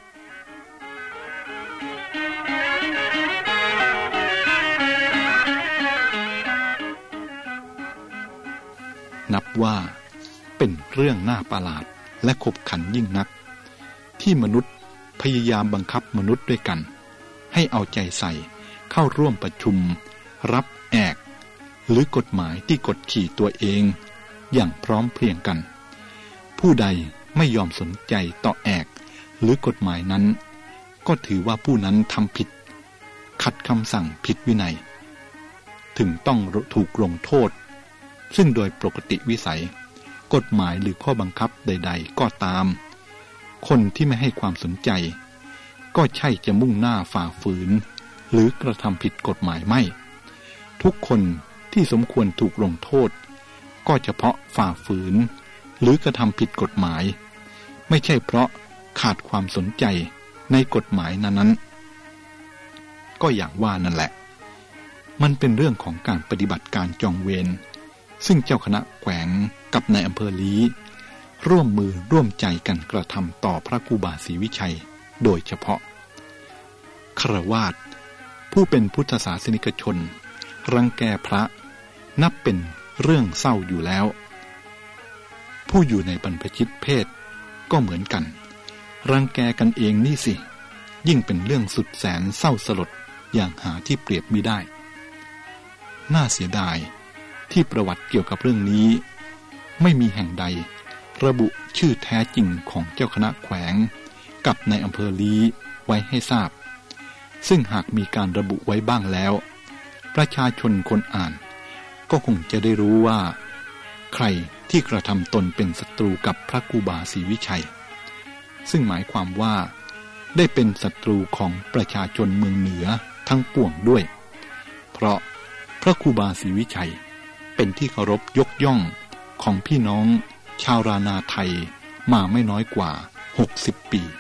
นับว่าเป็นเรื่องน่าประหลาดและขบขันยิ่งนักที่มนุษย์พยายามบังคับมนุษย์ด้วยกันให้เอาใจใส่เข้าร่วมประชุมรับแอกหรือกฎหมายที่กดขี่ตัวเองอย่างพร้อมเพรียงกันผู้ใดไม่ยอมสนใจต่อแอกหรือกฎหมายนั้นก็ถือว่าผู้นั้นทำผิดขัดคำสั่งผิดวินัยถึงต้องถูกลงโทษซึ่งโดยปกติวิสัยกฎหมายหรือข้อบังคับใดๆก็ตามคนที่ไม่ให้ความสนใจก็ใช่จะมุ่งหน้าฝ่าฝืนหรือกระทำผิดกฎหมายไม่ทุกคนที่สมควรถูกลงโทษก็เฉพาะฝ่าฝืนหรือกระทำผิดกฎหมายไม่ใช่เพราะขาดความสนใจในกฎหมายนั้นก็อย่างว่านั่นแหละมันเป็นเรื่องของการปฏิบัติการจองเวรซึ่งเจ้าคณะแขวงกับนายอำเภอลี้ร่วมมือร่วมใจกันกระทำต่อพระครูบาศรีวิชัยโดยเฉพาะฆราวาสผู้เป็นพุทธศาสนิกชนรังแกพระนับเป็นเรื่องเศร้าอยู่แล้วผู้อยู่ในบรรพชิตเพศก็เหมือนกันรังแกกันเองนี่สิยิ่งเป็นเรื่องสุดแสนเศร้าสลดอย่างหาที่เปรียบมิได้น่าเสียดายที่ประวัติเกี่ยวกับเรื่องนี้ไม่มีแห่งใดระบุชื่อแท้จริงของเจ้าคณะแขวงกับในอำเภอลี้ไว้ให้ทราบซึ่งหากมีการระบุไว้บ้างแล้วประชาชนคนอ่านก็คงจะได้รู้ว่าใครที่กระทำตนเป็นศัตรูกับพระครูบาศรีวิชัยซึ่งหมายความว่าได้เป็นศัตรูของประชาชนเมืองเหนือทั้งปวงด้วยเพราะพระครูบาศรีวิชัยเป็นที่เคารพยกย่องของพี่น้องชาวรานาไทยมาไม่น้อยกว่า60 ปี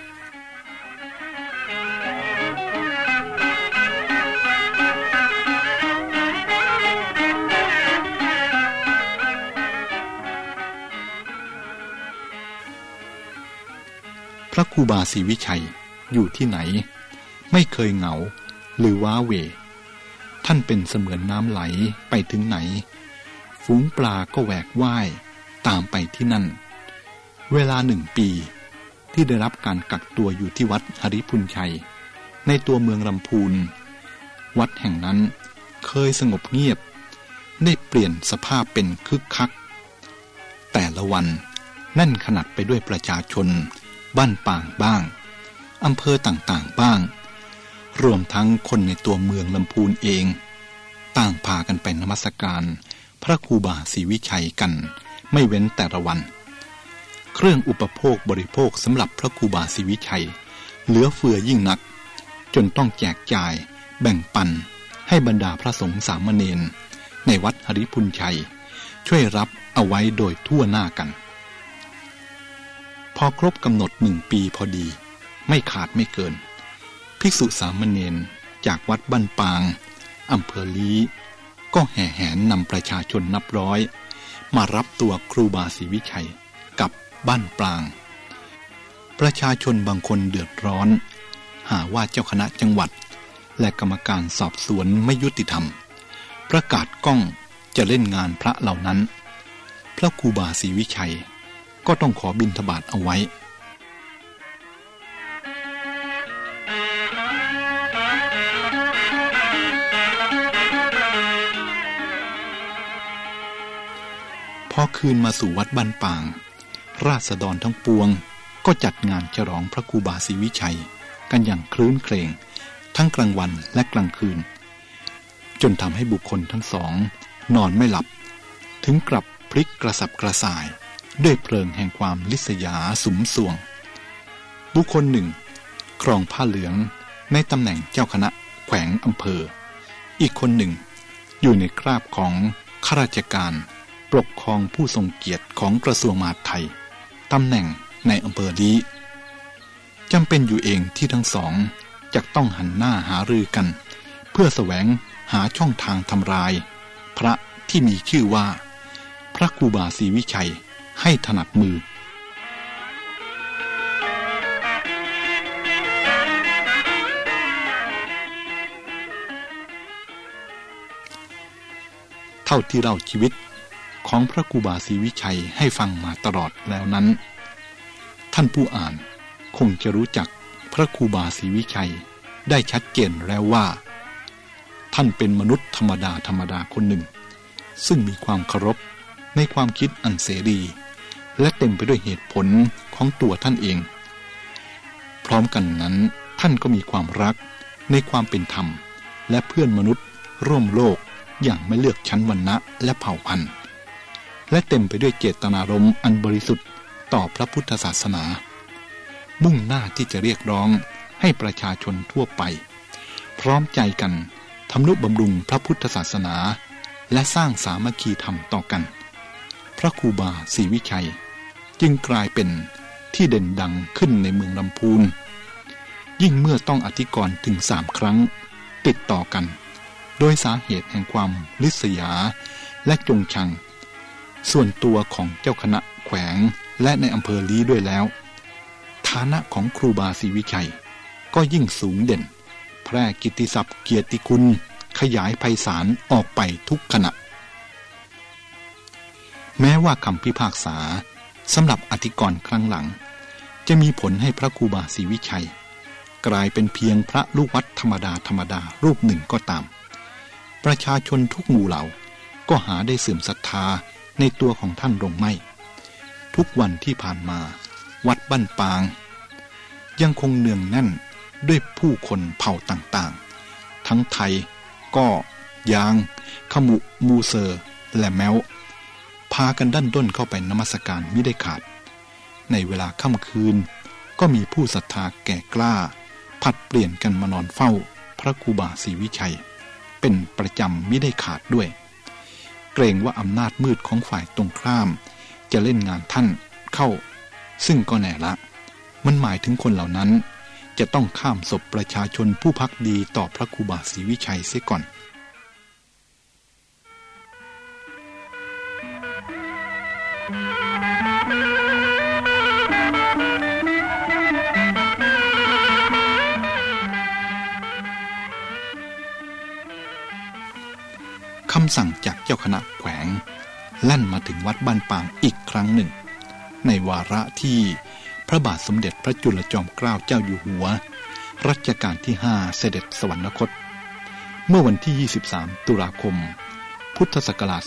พระครูบาศรีวิชัยอยู่ที่ไหนไม่เคยเหงาหรือว้าเหวท่านเป็นเสมือนน้ำไหลไปถึงไหนฝูงปลาก็แหวกว่ายตามไปที่นั่นเวลา1 ปีที่ได้รับการกักตัวอยู่ที่วัดหริพุนชัยในตัวเมืองลำพูนวัดแห่งนั้นเคยสงบเงียบได้เปลี่ยนสภาพเป็นคึกคักแต่ละวันแน่นขนาดไปด้วยประชาชนบ้านป่างบ้างอำเภอต่างๆบ้างรวมทั้งคนในตัวเมืองลำพูนเองต่างพากันไปนมัสการพระครูบาศรีวิชัยกันไม่เว้นแต่ละวันเครื่องอุปโภคบริโภคสำหรับพระครูบาศรีวิชัยเหลือเฟือยิ่งนักจนต้องแจกจ่ายแบ่งปันให้บรรดาพระสงฆ์สามเณรในวัดหริพุนชัยช่วยรับเอาไว้โดยทั่วหน้ากันพอครบกำหนด1 ปีพอดีไม่ขาดไม่เกินภิกษุสามเณรจากวัดบ้านปางอำเภอลี้ก็แห่แหนนำประชาชนนับร้อยมารับตัวครูบาศรีวิชัยกับบ้านปางประชาชนบางคนเดือดร้อนหาว่าเจ้าคณะจังหวัดและกรรมการสอบสวนไม่ยุติธรรมประกาศก้องจะเล่นงานพระเหล่านั้นพระครูบาศรีวิชัยก็ต้องขอบิณฑบาตเอาไว้พอคืนมาสู่วัดบ้านปางราษฎรทั้งปวงก็จัดงานฉลองพระครูบาศรีวิชัยกันอย่างครื้นเครงทั้งกลางวันและกลางคืนจนทำให้บุคคลทั้งสองนอนไม่หลับถึงกลับพลิกกระสับกระส่ายด้วยเพลิงแห่งความลิษยาสุมสวงบุคคลหนึ่งครองผ้าเหลืองในตำแหน่งเจ้าคณะแขวงอำเภออีกคนหนึ่งอยู่ในคราบของข้าราชการปกครองผู้ทรงเกียรติของกระทรวงมหาดไทยตำแหน่งในอำเภอนี้จำเป็นอยู่เองที่ทั้งสองจะต้องหันหน้าหารือกันเพื่อแสวงหาช่องทางทำลายพระที่มีชื่อว่าพระครูบาศรีวิชัยให้ถนัดมือเท่าที่เล่าชีวิตของพระครูบาศรีวิชัยให้ฟังมาตลอดแล้วนั้นท่านผู้อ่านคงจะรู้จักพระครูบาศรีวิชัยได้ชัดเจนแล้วว่าท่านเป็นมนุษย์ธรรมดาคนหนึ่งซึ่งมีความเคารพในความคิดอันเสรีและเต็มไปด้วยเหตุผลของตัวท่านเองพร้อมกันนั้นท่านก็มีความรักในความเป็นธรรมและเพื่อนมนุษย์ร่วมโลกอย่างไม่เลือกชั้นวรรณะและเผ่าพันธุ์และเต็มไปด้วยเจตนารมณ์อันบริสุทธิ์ต่อพระพุทธศาสนามุ่งหน้าที่จะเรียกร้องให้ประชาชนทั่วไปพร้อมใจกันทำนุบำรุงพระพุทธศาสนาและสร้างสามัคคีธรรมต่อกันพระครูบาศรีวิชัยจึงกลายเป็นที่เด่นดังขึ้นในเมืองลำพูนยิ่งเมื่อต้องอธิกรณ์ถึง3 ครั้งติดต่อกันโดยสาเหตุแห่งความริษยาและจงชังส่วนตัวของเจ้าคณะแขวงและในอำเภอลี้ด้วยแล้วฐานะของครูบาศรีวิชัยก็ยิ่งสูงเด่นแพร่กิตติศัพท์เกียรติคุณขยายไพศาลออกไปทุกขณะแม้ว่าคำพิพากษาสำหรับอธิกรณ์ครั้งหลังจะมีผลให้พระครูบาศรีวิชัยกลายเป็นเพียงพระลูกวัดธรรมดารูปหนึ่งก็ตามประชาชนทุกหมู่เหล่าก็หาได้เสื่อมศรัทธาในตัวของท่านลงไม่ทุกวันที่ผ่านมาวัดบ้านปางยังคงเนืองแน่นด้วยผู้คนเผ่าต่างๆทั้งไทยก้อยางขมุมูเซอร์และแม้วพากันดั้นด้นเข้าไปนมัสการมิได้ขาดในเวลาค่ำคืนก็มีผู้ศรัทธาแก่กล้าผัดเปลี่ยนกันมานอนเฝ้าพระครูบาศรีวิชัยเป็นประจำมิได้ขาดด้วยเกรงว่าอำนาจมืดของฝ่ายตรงข้ามจะเล่นงานท่านเข้าซึ่งก็แน่ละมันหมายถึงคนเหล่านั้นจะต้องข้ามศพประชาชนผู้ภักดีต่อพระครูบาศรีวิชัยเสียก่อนำสั่งจากเจ้าคณะแขวงลั่นมาถึงวัดบ้านปางอีกครั้งหนึ่งในวาระที่พระบาทสมเด็จพระจุลจอมเกล้าเจ้าอยู่หัวรัชกาลที่5เสด็จสวรรคตเมื่อวันที่23ตุลาคมพุทธศักราช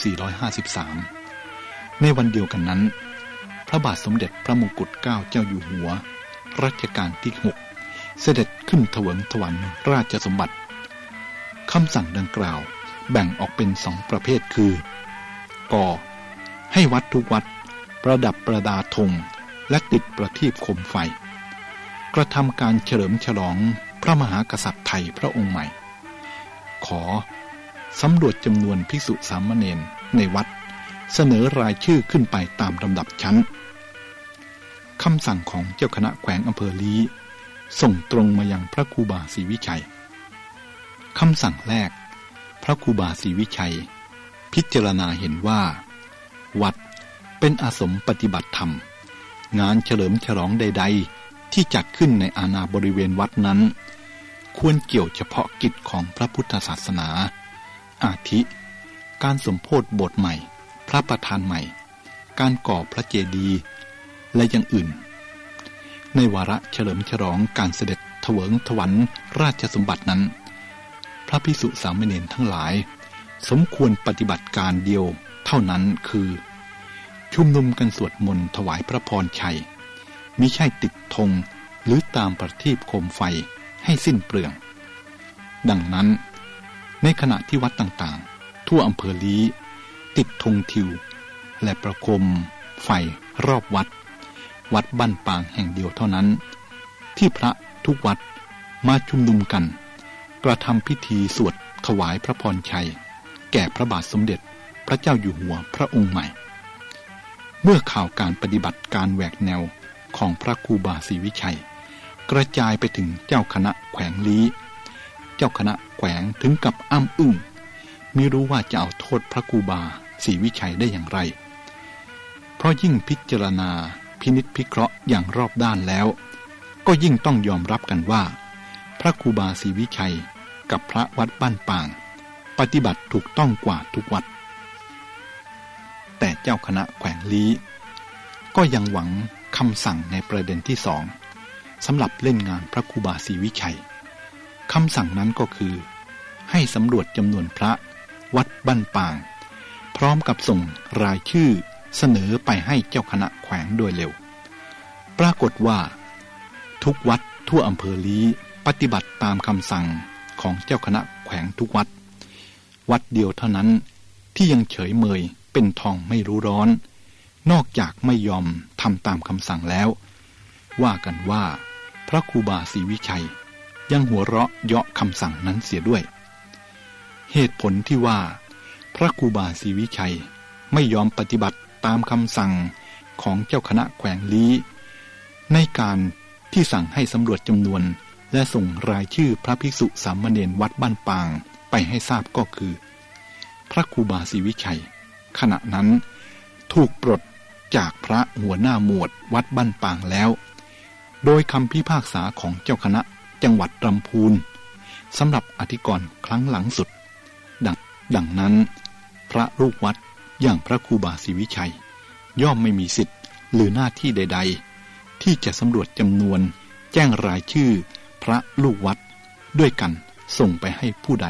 2453ในวันเดียวกันนั้นพระบาทสมเด็จพระมงกุฎเกล้าเจ้าอยู่หัวรัชกาลที่6เสด็จขึ้นถวงถวัลย์ราชสมบัติคำสั่งดังกล่าวแบ่งออกเป็น2ประเภทคือก.ให้วัดทุกวัดประดับประดาธงและติดประทีปโคมไฟกระทำการเฉลิมฉลองพระมหากษัตริย์ไทยพระองค์ใหม่ขอสำรวจจำนวนภิกษุสามเณรในวัดเสนอรายชื่อขึ้นไปตามลำดับชั้นคำสั่งของเจ้าคณะแขวงอำเภอลี้ส่งตรงมายังพระครูบาศรีวิชัยคำสั่งแรกพระครูบาศรีวิชัยพิจารณาเห็นว่าวัดเป็นอาสมปฏิบัติธรรมงานเฉลิมฉลองใดๆที่จัดขึ้นในอาณาบริเวณวัดนั้นควรเกี่ยวเฉพาะกิจของพระพุทธศาสนาอาทิการสมโภชโบสถ์ใหม่พระประธานใหม่การก่อพระเจดีย์และอย่างอื่นในวาระเฉลิมฉลองการเสด็จถวงถวัลย์ราชสมบัตินั้นพระภิกษุสามเณรทั้งหลายสมควรปฏิบัติการเดียวเท่านั้นคือชุมนุมกันสวดมนต์ถวายพระพรชัยมิใช่ติดธงหรือตามประทีปโคมไฟให้สิ้นเปลืองดังนั้นในขณะที่วัดต่างๆทั่วอำเภอลี้ติดธงทิวและประโคมไฟรอบวัดบ้านปางแห่งเดียวเท่านั้นที่พระทุกวัดมาชุมนุมกันกระทำพิธีสวดถวายพระพรชัยแก่พระบาทสมเด็จพระเจ้าอยู่หัวพระองค์ใหม่เมื่อข่าวการปฏิบัติการแหวกแนวของพระครูบาศรีวิชัยกระจายไปถึงเจ้าคณะแขวงลี้เจ้าคณะแขวงถึงกับอ้ำอึ้งไม่รู้ว่าจะเอาโทษพระครูบาศรีวิชัยได้อย่างไรเพราะยิ่งพิจารณาพินิจพิเคราะห์อย่างรอบด้านแล้วก็ยิ่งต้องยอมรับกันว่าพระครูบาศรีวิชัยกับพระวัดบ้านปางปฏิบัติถูกต้องกว่าทุกวัดแต่เจ้าคณะแขวงลี้ก็ยังหวังคำสั่งในประเด็นที่สองสำหรับเล่นงานพระครูบาศรีวิชัยคำสั่งนั้นก็คือให้สำรวจจำนวนพระวัดบ้านปางพร้อมกับส่งรายชื่อเสนอไปให้เจ้าคณะแขวงโดยเร็วปรากฏว่าทุกวัดทั่วอำเภอลี้ปฏิบัติตามคำสั่งของเจ้าคณะแขวงทุกวัดวัดเดียวเท่านั้นที่ยังเฉยเมยเป็นทองไม่รู้ร้อนนอกจากไม่ยอมทำตามคำสั่งแล้วว่ากันว่าพระครูบาศรีวิชัยยังหัวเราะเยาะคำสั่งนั้นเสียด้วยเหตุผลที่ว่าพระครูบาศรีวิชัยไม่ยอมปฏิบัติตามคำสั่งของเจ้าคณะแขวงลี้ในการที่สั่งให้สำรวจจำนวนและส่งรายชื่อพระภิกษุสามเณรวัดบ้านปางไปให้ทราบก็คือพระครูบาศรีวิชัยขณะนั้นถูกปลดจากพระหัวหน้าหมวดวัดบ้านปางแล้วโดยคำพิพากษาของเจ้าคณะจังหวัดลำพูนสำหรับอธิกรณ์ครั้งหลังสุดดังนั้นพระลูกวัดอย่างพระครูบาศรีวิชัยย่อมไม่มีสิทธิ์หรือหน้าที่ใดๆที่จะสำรวจจำนวนแจ้งรายชื่อพระลูกวัดด้วยกันส่งไปให้ผู้ใด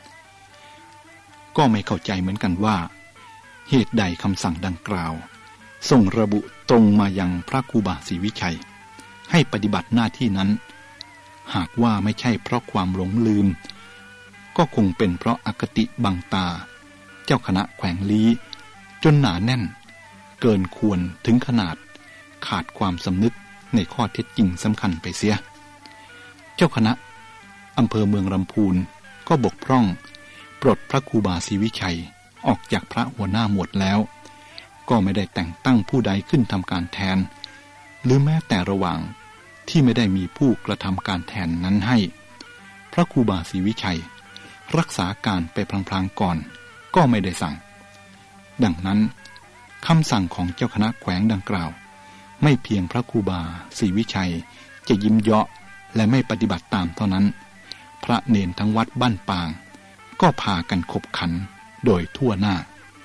ก็ไม่เข้าใจเหมือนกันว่าเหตุใดคำสั่งดังกล่าวส่งระบุตรงมายังพระครูบาศรีวิชัยให้ปฏิบัติหน้าที่นั้นหากว่าไม่ใช่เพราะความหลงลืมก็คงเป็นเพราะอคติบังตาเจ้าคณะแขวงลี้จนหนาแน่นเกินควรถึงขนาดขาดความสำนึกในข้อเท็จจริงสำคัญไปเสียเจ้าคณะอำเภอเมืองลำพูนก็บกพร่องปลดพระครูบาศรีวิชัยออกจากพระหัวหน้าหมวดแล้วก็ไม่ได้แต่งตั้งผู้ใดขึ้นทำการแทนหรือแม้แต่ระหว่างที่ไม่ได้มีผู้กระทำการแทนนั้นให้พระครูบาศรีวิชัยรักษาการไปพลางๆก่อนก็ไม่ได้สั่งดังนั้นคำสั่งของเจ้าคณะแขวงดังกล่าวไม่เพียงพระครูบาศรีวิชัยจะยิ้มเยาะและไม่ปฏิบัติตามเท่านั้นพระเณรทั้งวัดบ้านปางก็พากันขบขันโดยทั่วหน้า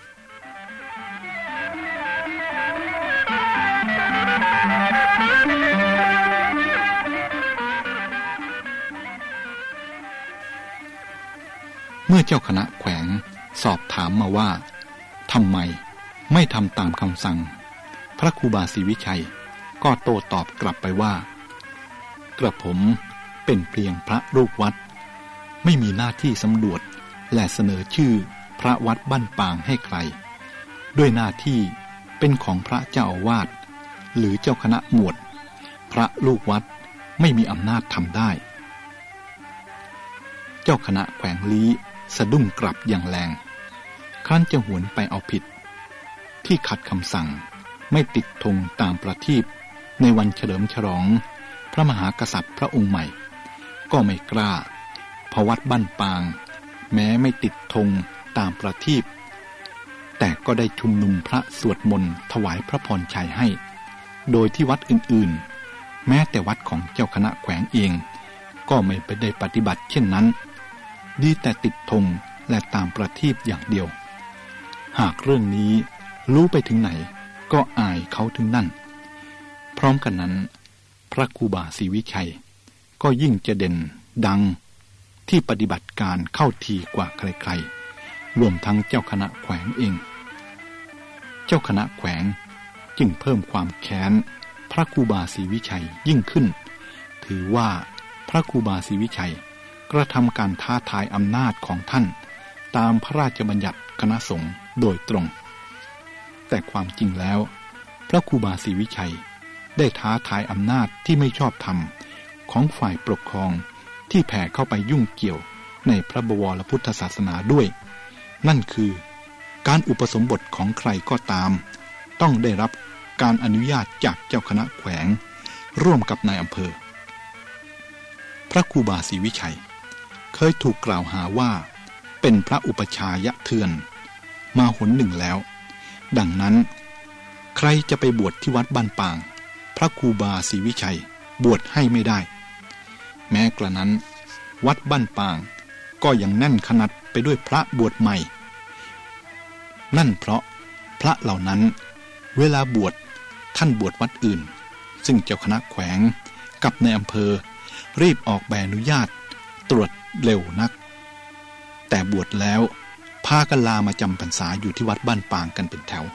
เมื่อเจ้าคณะแขวงสอบถามมาว่าทำไมไม่ทำตามคำสั่งพระครูบาศรีวิชัยก็โต้ตอบกลับไปว่ากระผมเป็นเพียงพระลูกวัดไม่มีหน้าที่สำรวจและเสนอชื่อพระวัดบ้านปางให้ใครด้วยหน้าที่เป็นของพระเจ้าอาวาสหรือเจ้าคณะหมวดพระลูกวัดไม่มีอำนาจทำได้เจ้าคณะแขวงลี้สะดุ้งกลับอย่างแรงครั้นจะหวนไปเอาผิดที่ขัดคำสั่งไม่ติดธงตามประทีปในวันเฉลิมฉลองพระมหากษัตริย์พระองค์ใหม่ก็ไม่กล้าเพราะวัดบ้านปางแม้ไม่ติดธงตามประทีปแต่ก็ได้ชุมนุมพระสวดมนต์ถวายพระพรชัยให้โดยที่วัดอื่นๆแม้แต่วัดของเจ้าคณะแขวงเองก็ไม่ได้ปฏิบัติเช่นนั้นดีแต่ติดธงและตามประทีปอย่างเดียวหากเรื่องนี้รู้ไปถึงไหนก็อายเขาถึงนั่นพร้อมกันนั้นพระครูบาศรีวิชัยก็ยิ่งจะเด่นดังที่ปฏิบัติการเข้าทีกว่าใครๆรวมทั้งเจ้าคณะแขวงเองเจ้าคณะแขวงจึงเพิ่มความแค้นพระครูบาศรีวิชัยยิ่งขึ้นถือว่าพระครูบาศรีวิชัยกระทำการท้าทายอำนาจของท่านตามพระราชบัญญัติคณะสงฆ์โดยตรงแต่ความจริงแล้วพระครูบาศรีวิชัยได้ท้าทายอำนาจที่ไม่ชอบธรรมของฝ่ายปกครองที่แผ่เข้าไปยุ่งเกี่ยวในพระบวรพุทธศาสนาด้วยนั่นคือการอุปสมบทของใครก็ตามต้องได้รับการอนุญาตจากเจ้าคณะแขวงร่วมกับนายอำเภอพระครูบาศรีวิชัยเคยถูกกล่าวหาว่าเป็นพระอุปชายะเถื่อนมาหนหนึ่งแล้วดังนั้นใครจะไปบวชที่วัดบ้านปางพระครูบาศรีวิชัยบวชให้ไม่ได้แม้กระนั้นวัดบ้านปางก็ยังแน่นขนาดไปด้วยพระบวชใหม่นั่นเพราะพระเหล่านั้นเวลาบวชท่านบวชวัดอื่นซึ่งเจ้าคณะแขวงกับในอำเภอรีบออกใบอนุญาตตรวจเร็วนักแต่บวชแล้วพากันลามาจำพรรษาอยู่ที่วัดบ้านปางกันเป็นแถว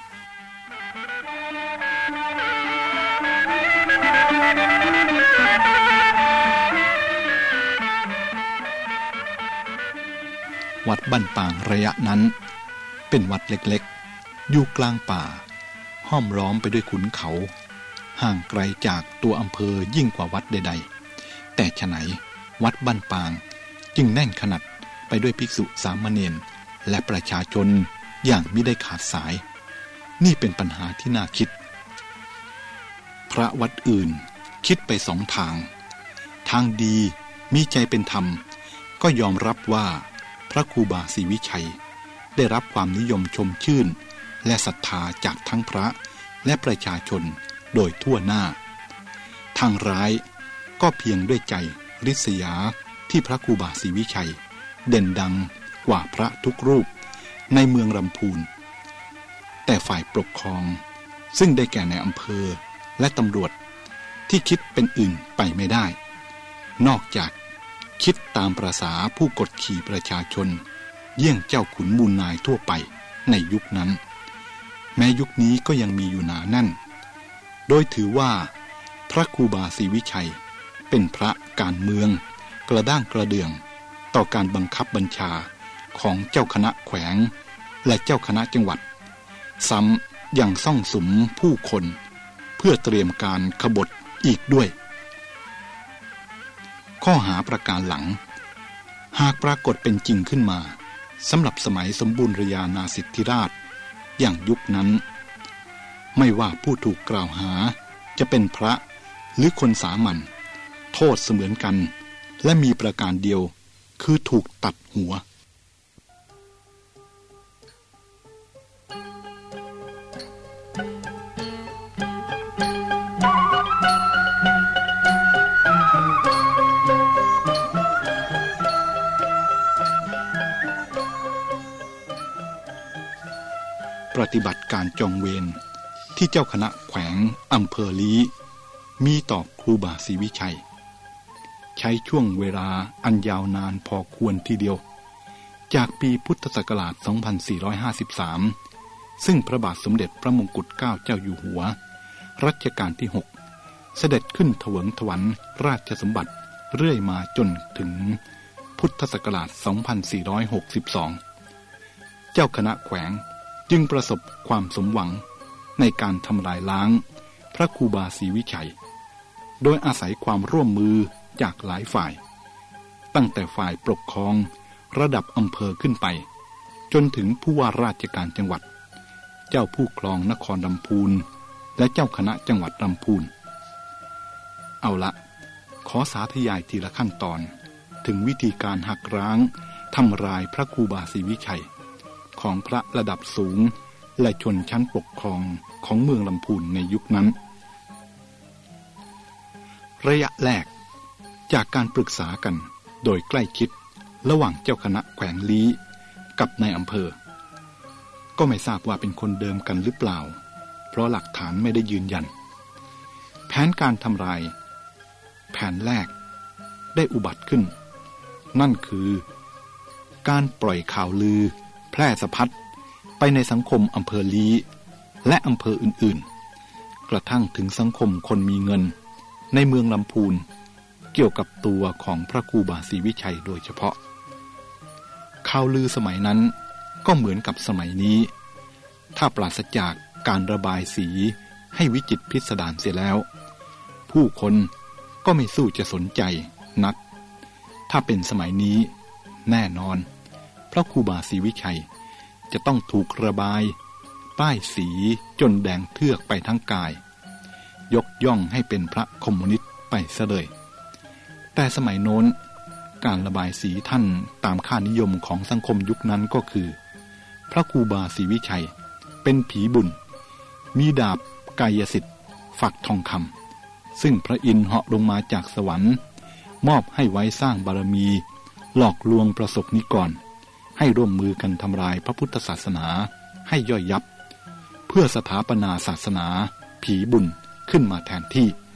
วัดบ้านปางระยะนั้นเป็นวัดเล็กๆอยู่กลางป่าห้อมล้อมไปด้วยขุนเขาห่างไกลจากตัวอำเภอยิ่งกว่าวัดใดๆแต่ฉะไหนวัดบ้านปางจึงแน่นขนาดไปด้วยภิกษุสามเณรและประชาชนอย่างมิได้ขาดสายนี่เป็นปัญหาที่น่าคิดพระวัดอื่นคิดไปสองทางดีมีใจเป็นธรรมก็ยอมรับว่าพระครูบาศรีวิชัยได้รับความนิยมชมชื่นและศรัทธาจากทั้งพระและประชาชนโดยทั่วหน้าทางร้ายก็เพียงด้วยใจริษยาที่พระครูบาศรีวิชัยเด่นดังกว่าพระทุกรูปในเมืองลำพูนแต่ฝ่ายปกครองซึ่งได้แก่ในอำเภอและตำรวจที่คิดเป็นอื่นไปไม่ได้นอกจากคิดตามประสาผู้กดขี่ประชาชนเยี่ยงเจ้าขุนมูลนายทั่วไปในยุคนั้นแม้ยุคนี้ก็ยังมีอยู่หนาแน่นโดยถือว่าพระครูบาศรีวิชัยเป็นพระการเมืองกระด้างกระเดื่องต่อการบังคับบัญชาของเจ้าคณะแขวงและเจ้าคณะจังหวัดซ้ำยังซ่องสุมผู้คนเพื่อเตรียมการขบฏอีกด้วยข้อหาประการหลังหากปรากฏเป็นจริงขึ้นมาสำหรับสมัยสมบูรณาญาสิทธิราชอย่างยุคนั้นไม่ว่าผู้ถูกกล่าวหาจะเป็นพระหรือคนสามัญโทษเสมือนกันและมีประการเดียวคือถูกตัดหัวฏิบัติการจองเวรที่เจ้าคณะแขวงอำเภอลี้มีต่อครูบาศรีวิชัยใช้ช่วงเวลาอันยาวนานพอควรทีเดียวจากปีพุทธศักราช 2453 ซึ่งพระบาทสมเด็จพระมงกุฎเกล้าเจ้าอยู่หัวรัชกาลที่ 6 เสด็จขึ้นถวงถวันราชสมบัติเรื่อยมาจนถึงพุทธศักราช 2462 เจ้าคณะแขวงจึงประสบความสมหวังในการทำลายล้างพระครูบาศรีวิชัยโดยอาศัยความร่วมมือจากหลายฝ่ายตั้งแต่ฝ่ายปกครองระดับอำเภอขึ้นไปจนถึงผู้ว่าราชการจังหวัดเจ้าผู้ครองนครลำพูนและเจ้าคณะจังหวัดลำพูนเอาละขอสาธยายทีละขั้นตอนถึงวิธีการหักร้างทำลายพระครูบาศรีวิชัยของพระระดับสูงและชนชั้นปกครองของเมืองลำพูนในยุคนั้นระยะแรกจากการปรึกษากันโดยใกล้ชิดระหว่างเจ้าคณะแขวงลี้กับนายอำเภอก็ไม่ทราบว่าเป็นคนเดิมกันหรือเปล่าเพราะหลักฐานไม่ได้ยืนยันแผนการทำลายแผนแรกได้อุบัติขึ้นนั่นคือการปล่อยข่าวลือแพร่สะพัดไปในสังคมอำเภอลี้และอำเภออื่นๆกระทั่งถึงสังคมคนมีเงินในเมืองลำพูนเกี่ยวกับตัวของพระครูบาศรีวิชัยโดยเฉพาะข่าวลือสมัยนั้นก็เหมือนกับสมัยนี้ถ้าปราศจากการระบายสีให้วิจิตรพิสดารเสียแล้วผู้คนก็ไม่สู้จะสนใจนักถ้าเป็นสมัยนี้แน่นอนพระครูบาศรีวิชัยจะต้องถูกระบายป้ายสีจนแดงเทือกไปทั้งกายยกย่องให้เป็นพระคอมมิวนิสต์ไปซะเลยแต่สมัยโน้นการระบายสีท่านตามค่านิยมของสังคมยุคนั้นก็คือพระครูบาศรีวิชัยเป็นผีบุญมีดาบกายสิทธิ์ฝักทองคำซึ่งพระอินทร์เหาะลงมาจากสวรรค์มอบให้ไว้สร้างบารมีหลอกลวงประสบนิกรให้ร่วมมือกันทำลายพระพุทธศาสนาให้ย่อยยับเพื่อสถาปนาศาสนาผีบุญขึ้นมาแทนที่